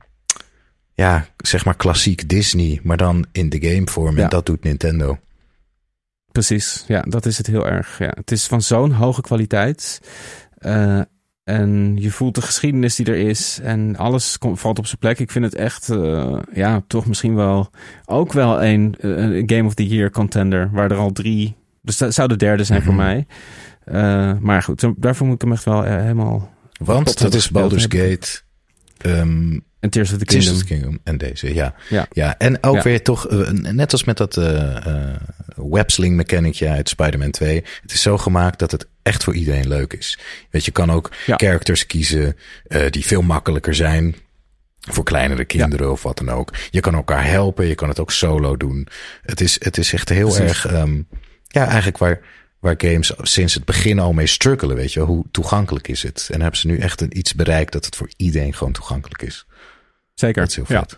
S4: ja, zeg maar klassiek Disney, maar dan in de gamevorm. En ja. dat doet Nintendo.
S3: Precies, ja, dat is het heel erg. Ja. Het is van zo'n hoge kwaliteit. Uh, en je voelt de geschiedenis die er is. En alles komt, valt op zijn plek. Ik vind het echt, uh, ja, toch misschien wel ook wel een, een Game of the Year contender. Waar er al drie, dus dat zou de derde zijn mm-hmm. voor mij. Uh, maar goed, daarvoor moet ik hem echt wel uh, helemaal...
S4: Want dat is Baldur's Gate... Um,
S3: en Tears of the Kingdom.
S4: Tears of the Kingdom en deze, ja. Ja, ja. En ook ja. weer toch, uh, net als met dat uh, uh, websling mechanicje uit Spider-Man twee. Het is zo gemaakt dat het echt voor iedereen leuk is. Weet je, kan ook ja. characters kiezen uh, die veel makkelijker zijn. Voor kleinere kinderen ja. of wat dan ook. Je kan elkaar helpen, je kan het ook solo doen. Het is, het is echt heel Precies. erg, um, ja, eigenlijk waar... Waar games sinds het begin al mee struggelen, weet je wel. Hoe toegankelijk is het? En dan hebben ze nu echt een iets bereikt dat het voor iedereen gewoon toegankelijk is.
S3: Zeker.
S4: Dat is heel vet.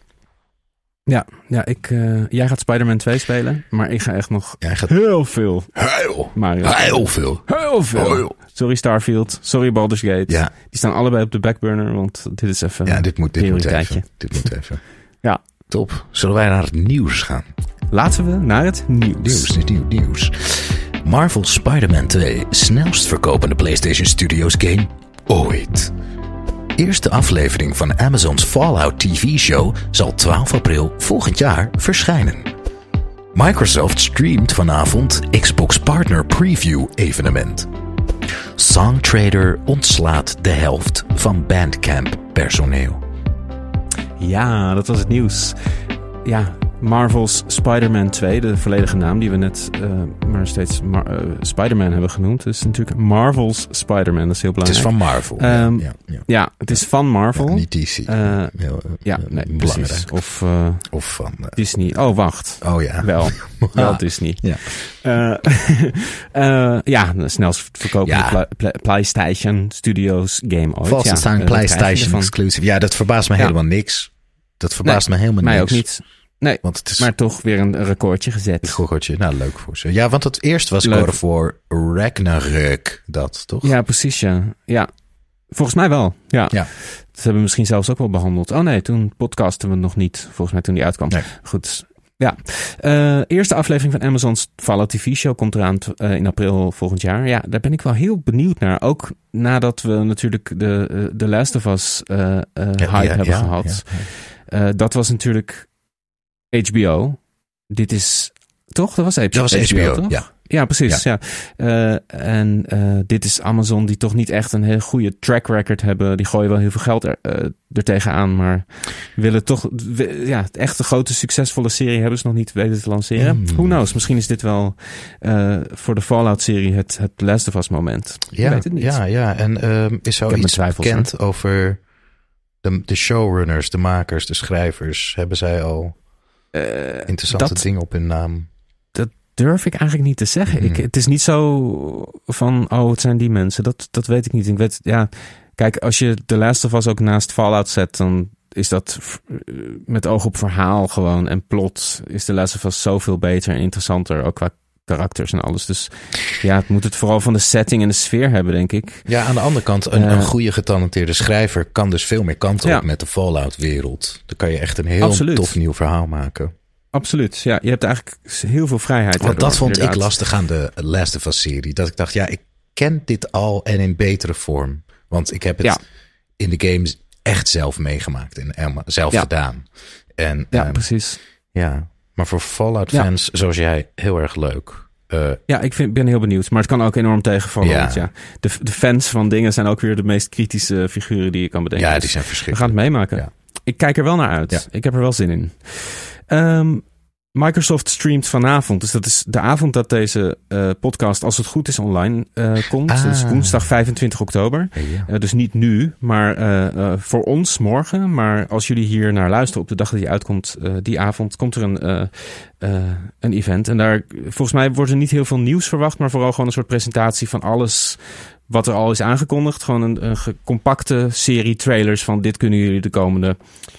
S3: Ja, ja, ja ik, uh, jij gaat Spider-Man twee spelen, maar ik ga echt nog
S4: jij gaat...
S3: heel veel.
S4: Heel,
S3: Mario.
S4: heel veel.
S3: Heel veel. Heel. Sorry Starfield, sorry Baldur's Gate.
S4: Ja.
S3: Die staan allebei op de backburner, want dit is even
S4: ja, dit moet, dit moet even. Dit moet even.
S3: Ja.
S4: Top. Zullen wij naar het nieuws gaan?
S3: Laten we naar het nieuws.
S4: Nieuws, nieuws, nieuws. Marvel Spider-Man twee, snelst verkopende PlayStation Studios game ooit. Eerste aflevering van Amazon's Fallout T V-show zal twaalf april volgend jaar verschijnen. Microsoft streamt vanavond Xbox Partner Preview evenement. Songtrader ontslaat de helft van Bandcamp personeel.
S3: Ja, dat was het nieuws. Ja, Marvel's Spider-Man twee, de volledige naam die we net uh, maar steeds Mar- uh, Spider-Man hebben genoemd. Dus natuurlijk Marvel's Spider-Man, dat is heel belangrijk.
S4: Het is van Marvel.
S3: Um,
S4: ja, ja.
S3: ja, het is van Marvel.
S4: Ja, niet D C. Uh, heel,
S3: ja, nee, precies. Of, uh,
S4: of van... Uh,
S3: Disney. Oh, wacht.
S4: Oh ja.
S3: Wel. Wel Disney.
S4: Ja,
S3: uh, uh, ja de snelst verkopende ja. Pla- Pla- PlayStation Studios game ooit.
S4: Vast
S3: ja,
S4: staan uh, PlayStation exclusive. Ja, dat verbaast me ja. helemaal niks. Dat verbaast nee, me helemaal
S3: mij
S4: niks.
S3: Mij ook niet. Nee, want het is maar toch weer een recordje gezet.
S4: Een recordje, nou leuk voor ze. Ja, want het eerst was God of War Ragnarök, dat toch?
S3: Ja, precies, ja. Ja, volgens mij wel, ja. ja. Dat hebben we misschien zelfs ook wel behandeld. Oh nee, toen podcasten we nog niet, volgens mij toen die uitkwam. Nee. Goed, ja. Uh, eerste aflevering van Amazon's Fallout T V-show komt eraan t- uh, in april volgend jaar. Ja, daar ben ik wel heel benieuwd naar. Ook nadat we natuurlijk de, uh, de Last of Us uh, uh, ja, hype ja, hebben ja, gehad. Ja, ja. Uh, dat was natuurlijk... H B O. Dit is... Toch? Dat was H B O,
S4: dat was H B O,
S3: toch?
S4: Ja.
S3: Ja, precies. Ja. Ja. Uh, en uh, dit is Amazon die toch niet echt een heel goede track record hebben. Die gooien wel heel veel geld er, uh, er tegenaan. Maar willen toch... W- ja, echt een grote succesvolle serie hebben ze nog niet weten te lanceren. Mm. Who knows? Misschien is dit wel uh, voor de Fallout-serie het, het Last of Us moment.
S4: Ja,
S3: Ik weet het niet.
S4: Ja, ja. En um, is zo iets bekend hoor. over de, de showrunners, de makers, de schrijvers? Hebben zij al... Uh, interessante dat, dingen op hun naam.
S3: Dat durf ik eigenlijk niet te zeggen. Mm. Ik, het is niet zo van, oh, het zijn die mensen. Dat, dat weet ik niet. Ik weet, ja, kijk, als je The Last of Us ook naast Fallout zet, dan is dat met oog op verhaal gewoon en plot is The Last of Us zoveel beter en interessanter, ook qua karakters en alles. Dus ja, het moet het vooral van de setting en de sfeer hebben, denk ik.
S4: Ja, aan de andere kant, een, uh, een goede getalenteerde schrijver kan dus veel meer kanten ja. op met de Fallout-wereld. Dan kan je echt een heel Absoluut. tof nieuw verhaal maken.
S3: Absoluut, ja. Je hebt eigenlijk heel veel vrijheid.
S4: Want daardoor, dat vond inderdaad. ik lastig aan de Last of Us-serie. Dat ik dacht, ja, ik ken dit al en in betere vorm. Want ik heb het ja. in de games echt zelf meegemaakt en zelf ja. gedaan. En,
S3: ja,
S4: um,
S3: precies.
S4: Ja, maar voor Fallout-fans ja. zoals jij, heel erg leuk. Uh,
S3: ja, ik vind, ben heel benieuwd. Maar het kan ook enorm tegenvallen.
S4: Ja.
S3: Want ja, de, de fans van dingen zijn ook weer de meest kritische figuren die je kan bedenken.
S4: Ja, die zijn verschrikkelijk.
S3: We gaan het meemaken. Ja. Ik kijk er wel naar uit. Ja. Ik heb er wel zin in. Um, Microsoft streamt vanavond. Dus dat is de avond dat deze uh, podcast, als het goed is, online uh, komt. Ah. Dus woensdag vijfentwintig oktober. Ja, ja. Uh, dus niet nu, maar uh, uh, voor ons morgen. Maar als jullie hier naar luisteren op de dag dat die uitkomt, uh, die avond, komt er een, uh, uh, een event. En daar, volgens mij wordt er niet heel veel nieuws verwacht, maar vooral gewoon een soort presentatie van alles wat er al is aangekondigd. Gewoon een, een compacte serie trailers van dit kunnen jullie de komende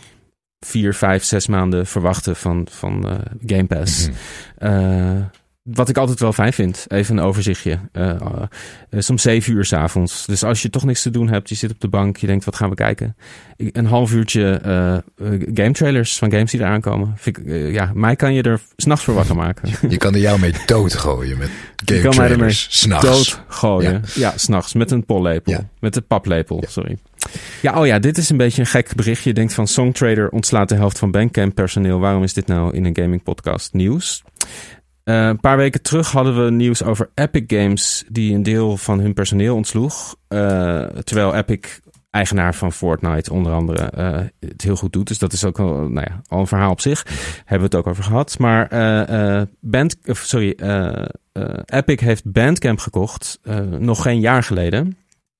S3: vier, vijf, zes maanden verwachten van, van uh, Game Pass. Mm-hmm. Uh, wat ik altijd wel fijn vind. Even een overzichtje. Uh, uh, uh, soms zeven uur 's avonds. Dus als je toch niks te doen hebt, je zit op de bank, je denkt, wat gaan we kijken? Een half uurtje uh, uh, game trailers van games die eraan komen. Vind ik, uh, ja, mij kan je er 's nachts voor wakker maken.
S4: Je kan er jou mee doodgooien met game je kan trailers. S'nachts.
S3: Doodgooien. Ja, ja 's nachts. Met een pollepel. Ja. Met een paplepel, ja. sorry. Ja, oh ja, dit is een beetje een gek berichtje. Je denkt van Songtrader ontslaat de helft van Bandcamp personeel. Waarom is dit nou in een gaming podcast nieuws? Uh, een paar weken terug hadden we nieuws over Epic Games die een deel van hun personeel ontsloeg. Uh, terwijl Epic, eigenaar van Fortnite onder andere, uh, het heel goed doet. Dus dat is ook al, nou ja, al een verhaal op zich. Hebben we het ook over gehad. Maar uh, uh, Band, uh, sorry, uh, uh, Epic heeft Bandcamp gekocht uh, nog geen jaar geleden.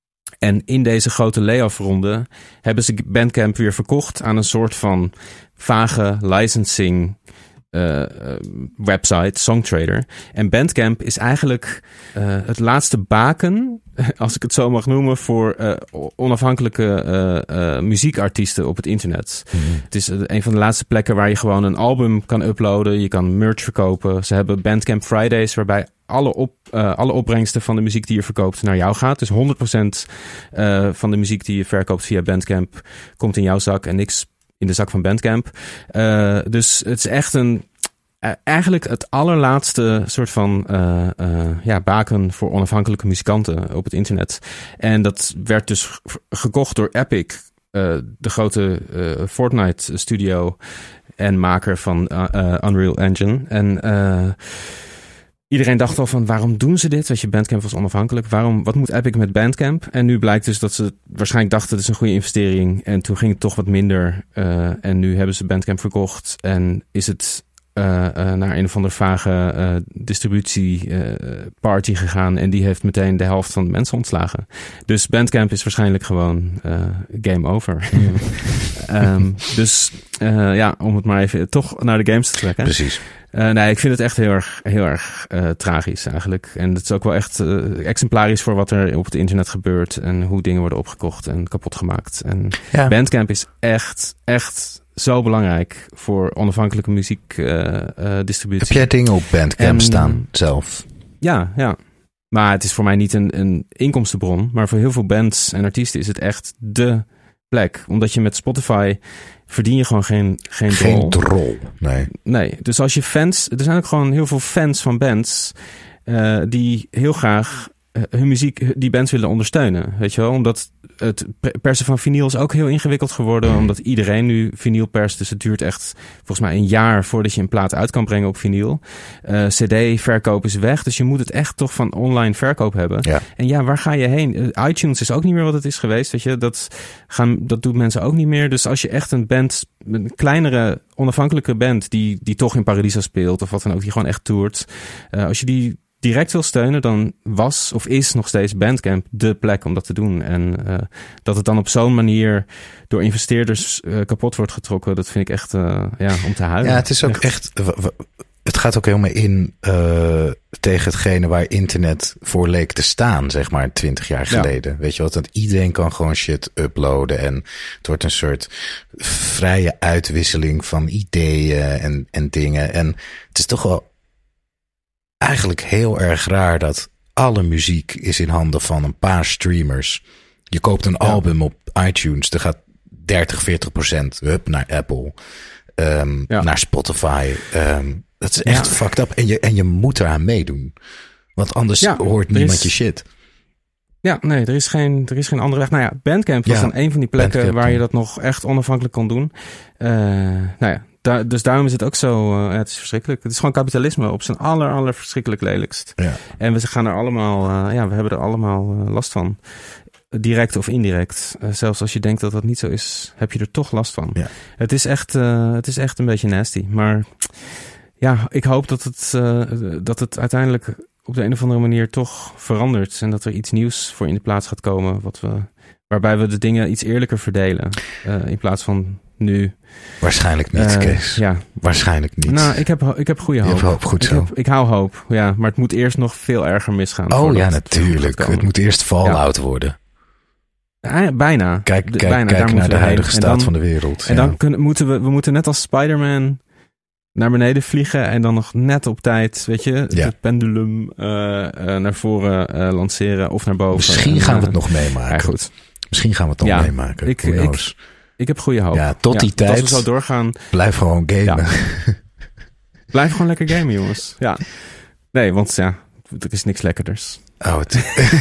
S3: En in deze grote layoff-ronde hebben ze Bandcamp weer verkocht aan een soort van vage licensing Uh, website, Songtrader. En Bandcamp is eigenlijk uh, het laatste baken, als ik het zo mag noemen, voor uh, onafhankelijke uh, uh, muziekartiesten op het internet. Mm-hmm. Het is uh, een van de laatste plekken waar je gewoon een album kan uploaden. Je kan merch verkopen. Ze hebben Bandcamp Fridays, waarbij alle, op, uh, alle opbrengsten van de muziek die je verkoopt naar jou gaat. Dus honderd procent uh, van de muziek die je verkoopt via Bandcamp komt in jouw zak en niks in de zak van Bandcamp. Uh, dus het is echt een uh, eigenlijk het allerlaatste soort van uh, uh, ja, baken voor onafhankelijke muzikanten op het internet. En dat werd dus gekocht door Epic, uh, de grote uh, Fortnite studio en maker van uh, uh, Unreal Engine. En uh, iedereen dacht al van, waarom doen ze dit? Weet je, Bandcamp was onafhankelijk. Waarom, wat moet Epic met Bandcamp? En nu blijkt dus dat ze waarschijnlijk dachten, het is een goede investering. En toen ging het toch wat minder. Uh, en nu hebben ze Bandcamp verkocht. En is het uh, uh, naar een of andere vage uh, distributieparty uh, gegaan. En die heeft meteen de helft van de mensen ontslagen. Dus Bandcamp is waarschijnlijk gewoon uh, game over. um, dus uh, ja, om het maar even toch naar de games te trekken.
S4: Precies.
S3: Uh, nee, ik vind het echt heel erg, heel erg uh, tragisch eigenlijk. En het is ook wel echt uh, exemplarisch voor wat er op het internet gebeurt. En hoe dingen worden opgekocht en kapot gemaakt. En ja. Bandcamp is echt, echt zo belangrijk voor onafhankelijke muziek uh, uh, distributie.
S4: Heb jij dingen op Bandcamp en, staan zelf?
S3: Ja, ja. Maar het is voor mij niet een, een inkomstenbron. Maar voor heel veel bands en artiesten is het echt dé plek. Omdat je met Spotify verdien je gewoon geen geen drol.
S4: Geen drol, nee.
S3: Nee, dus als je fans... Er zijn ook gewoon heel veel fans van bands uh, die heel graag uh, hun muziek, die bands willen ondersteunen. Weet je wel? Omdat het persen van vinyl is ook heel ingewikkeld geworden. Mm. Omdat iedereen nu vinyl perst. Dus het duurt echt volgens mij een jaar voordat je een plaat uit kan brengen op vinyl. Uh, C D-verkoop is weg. Dus je moet het echt toch van online verkoop hebben.
S4: Ja. En
S3: ja, waar ga je heen? Uh, iTunes is ook niet meer wat het is geweest. Weet je? Dat, gaan, dat doet mensen ook niet meer. Dus als je echt een band, een kleinere onafhankelijke band die, die toch in Paradiso speelt of wat dan ook, die gewoon echt toert. Uh, als je die direct wil steunen, dan was of is nog steeds Bandcamp de plek om dat te doen. En uh, dat het dan op zo'n manier door investeerders uh, kapot wordt getrokken, dat vind ik echt uh, ja, om te huilen.
S4: Ja, het is ook echt... echt het gaat ook helemaal in uh, tegen hetgene waar internet voor leek te staan, zeg maar, twintig jaar geleden. Ja. Weet je wat? Dat iedereen kan gewoon shit uploaden en het wordt een soort vrije uitwisseling van ideeën en, en dingen. En het is toch wel eigenlijk heel erg raar dat alle muziek is in handen van een paar streamers. Je koopt een ja. album op iTunes, er gaat dertig, veertig procent hup, naar Apple, um, ja. naar Spotify. Um, dat is echt ja. fucked up. En je, en je moet eraan meedoen. Want anders ja, hoort niemand is, je shit.
S3: Ja, nee, er is geen, er is geen andere weg. Nou ja, Bandcamp was ja, dan een van die plekken Bandcamp, waar je dat nog echt onafhankelijk kon doen. Uh, nou ja, da- dus daarom is het ook zo... Uh, ja, het is verschrikkelijk. Het is gewoon kapitalisme op zijn aller, aller verschrikkelijk lelijkst.
S4: Ja.
S3: En we gaan er allemaal... Uh, ja, we hebben er allemaal uh, last van. Direct of indirect. Uh, zelfs als je denkt dat dat niet zo is, heb je er toch last van.
S4: Ja.
S3: Het is echt, uh, het is echt een beetje nasty. Maar ja, ik hoop dat het, uh, dat het uiteindelijk op de een of andere manier toch verandert. En dat er iets nieuws voor in de plaats gaat komen. Wat we, waarbij we de dingen iets eerlijker verdelen. Uh, in plaats van nu.
S4: Waarschijnlijk niet, uh, Kees.
S3: Ja.
S4: Waarschijnlijk niet.
S3: Nou, ik heb, ik heb goede hoop.
S4: Je hebt hoop, goed
S3: ik
S4: zo.
S3: Heb, ik hou hoop, ja. Maar het moet eerst nog veel erger misgaan.
S4: Oh ja, natuurlijk. Het, het moet eerst Fallout ja. worden.
S3: Ja, bijna.
S4: Kijk,
S3: de,
S4: kijk,
S3: bijna.
S4: kijk
S3: Daar
S4: naar de huidige
S3: heen.
S4: staat
S3: dan,
S4: van de wereld.
S3: En
S4: ja.
S3: dan kunnen, moeten we, we moeten net als Spider-Man naar beneden vliegen en dan nog net op tijd, weet je, ja. het pendulum uh, uh, naar voren uh, lanceren of naar boven.
S4: Misschien
S3: en,
S4: gaan
S3: uh,
S4: we het nog meemaken.
S3: Ja, goed.
S4: Misschien gaan we het nog
S3: ja,
S4: meemaken.
S3: Ik, ik, ik heb goede hoop.
S4: Ja, tot die
S3: ja,
S4: tijd.
S3: Als we zo doorgaan.
S4: Blijf gewoon gamen.
S3: Ja. Blijf gewoon lekker gamen, jongens. Ja. Nee, want ja, er is niks lekkerders.
S4: Oh, het...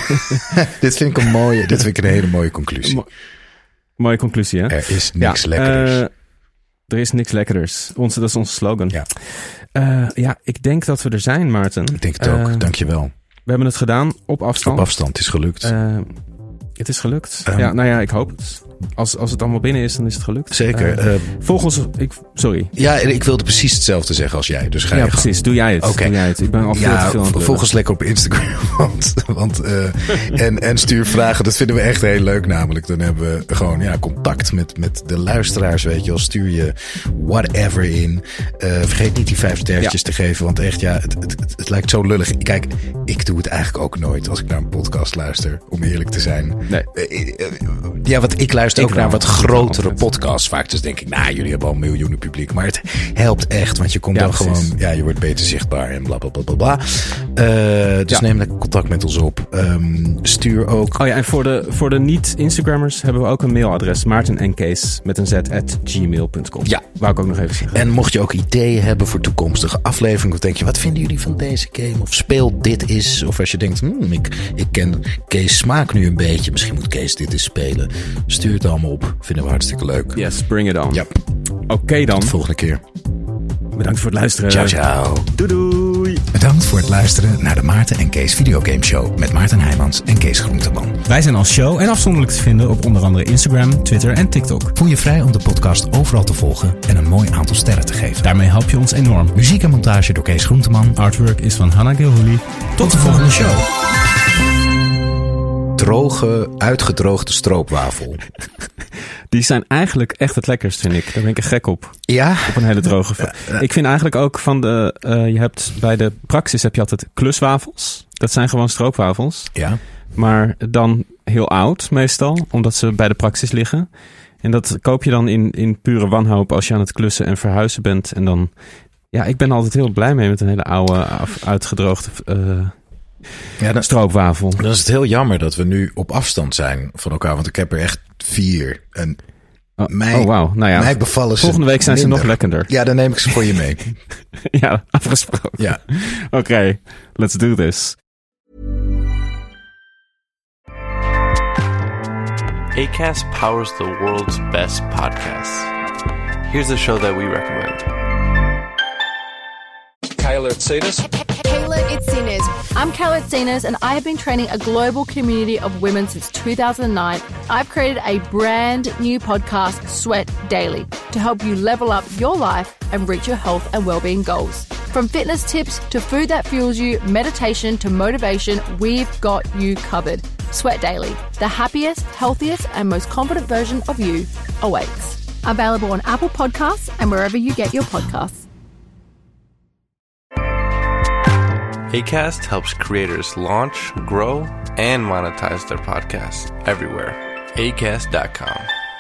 S4: dit vind ik een mooie, dit vind ik een hele mooie conclusie.
S3: Mo- mooie conclusie, hè?
S4: Er is niks
S3: ja,
S4: lekkerders.
S3: Uh, er is niks lekkerders. Onze, dat is onze slogan.
S4: Ja.
S3: Uh, ja, ik denk dat we er zijn, Maarten.
S4: Ik denk het ook. Uh, Dankjewel.
S3: We hebben het gedaan op afstand.
S4: Op afstand, het is gelukt.
S3: Uh, het is gelukt. Um, ja, nou ja, ik hoop het. Als, als het allemaal binnen is, dan is het gelukt.
S4: Zeker.
S3: Uh, uh, volgens... Ik, sorry.
S4: Ja, ik wilde precies hetzelfde zeggen als jij. Dus ga
S3: ja,
S4: je
S3: precies.
S4: gaan.
S3: Doe jij het.
S4: Okay.
S3: Doe jij het. Ik ben al veel
S4: ja,
S3: te veel aan het
S4: volgens lekker op Instagram. Want, want, uh, en, en stuur vragen. Dat vinden we echt heel leuk namelijk. Dan hebben we gewoon ja, contact met, met de luisteraars. Weet je wel. Stuur je whatever in. Uh, vergeet niet die vijf sterretjes ja. te geven. Want echt, ja, het, het, het, het lijkt zo lullig. Kijk, ik doe het eigenlijk ook nooit als ik naar een podcast luister. Om eerlijk te zijn.
S3: Nee.
S4: Uh, uh, ja, wat ik luister ik ook naar wat grotere podcasts vaak. Dus denk ik, nou, jullie hebben al miljoenen publiek. Maar het helpt echt, want je komt ja, dan precies. gewoon... Ja, je wordt beter zichtbaar en bla, bla, bla, bla, bla. Uh, dus ja. neem lekker contact met ons op. Um, stuur ook...
S3: Oh ja, en voor de, voor de niet-Instagrammers hebben we ook een mailadres. Maarten en Kees met een z at gmail dot com.
S4: Ja.
S3: Wou ik ook nog even zeggen.
S4: En mocht je ook ideeën hebben voor toekomstige afleveringen... of denk je, wat vinden jullie van deze game? Of speel dit eens. Of als je denkt, hmm, ik, ik ken Kees smaak nu een beetje. Misschien moet Kees dit eens spelen. Stuur het allemaal op. Vinden we hartstikke leuk.
S3: Yes, bring it on.
S4: Ja.
S3: Oké okay, dan.
S4: Tot de volgende keer.
S3: Bedankt voor het luisteren.
S4: Ciao, ciao.
S3: Doei, doei.
S4: Bedankt voor het luisteren naar de Maarten en Kees Videogame Show met Maarten Heijmans en Kees Groenteman.
S3: Wij zijn als show en afzonderlijk te vinden op onder andere Instagram, Twitter en TikTok.
S4: Voel je vrij om de podcast overal te volgen en een mooi aantal sterren te geven.
S3: Daarmee help je ons enorm.
S4: Muziek en montage door Kees Groenteman.
S3: Artwork is van Hanna Gilhuli.
S4: Tot, Tot de volgende show. Droge, uitgedroogde stroopwafel.
S3: Die zijn eigenlijk echt het lekkerst, vind ik. Daar ben ik er gek op.
S4: Ja?
S3: Op een hele droge. Ja, ja. Ik vind eigenlijk ook van de... Uh, je hebt bij de Praxis heb je altijd kluswafels. Dat zijn gewoon stroopwafels.
S4: Ja.
S3: Maar dan heel oud meestal. Omdat ze bij de Praxis liggen. En dat koop je dan in, in pure wanhoop als je aan het klussen en verhuizen bent. En dan... Ja, ik ben er altijd heel blij mee met een hele oude, af, uitgedroogde... Uh, Ja, dan, stroopwafel.
S4: Dan is het heel jammer dat we nu op afstand zijn van elkaar. Want ik heb er echt vier. En
S3: oh,
S4: mij,
S3: oh wow. Nou ja,
S4: mij bevallen ze
S3: volgende week zijn
S4: minder.
S3: ze nog lekkerder.
S4: Ja, dan neem ik ze voor je mee.
S3: Ja, afgesproken.
S4: Ja.
S3: Oké, okay, let's do this.
S5: Acast powers the world's best podcasts. Here's a show that we recommend.
S6: Kayla Itsinas.
S7: Kayla Itsinas. I'm Kayla Itsinas, and I have been training a global community of women since two thousand nine. I've created a brand new podcast, Sweat Daily, to help you level up your life and reach your health and well-being goals. From fitness tips to food that fuels you, meditation to motivation, we've got you covered. Sweat Daily, the happiest, healthiest, and most confident version of you awaits. Available on Apple Podcasts and wherever you get your podcasts.
S5: Acast helps creators launch, grow, and monetize their podcasts everywhere. acast dot com.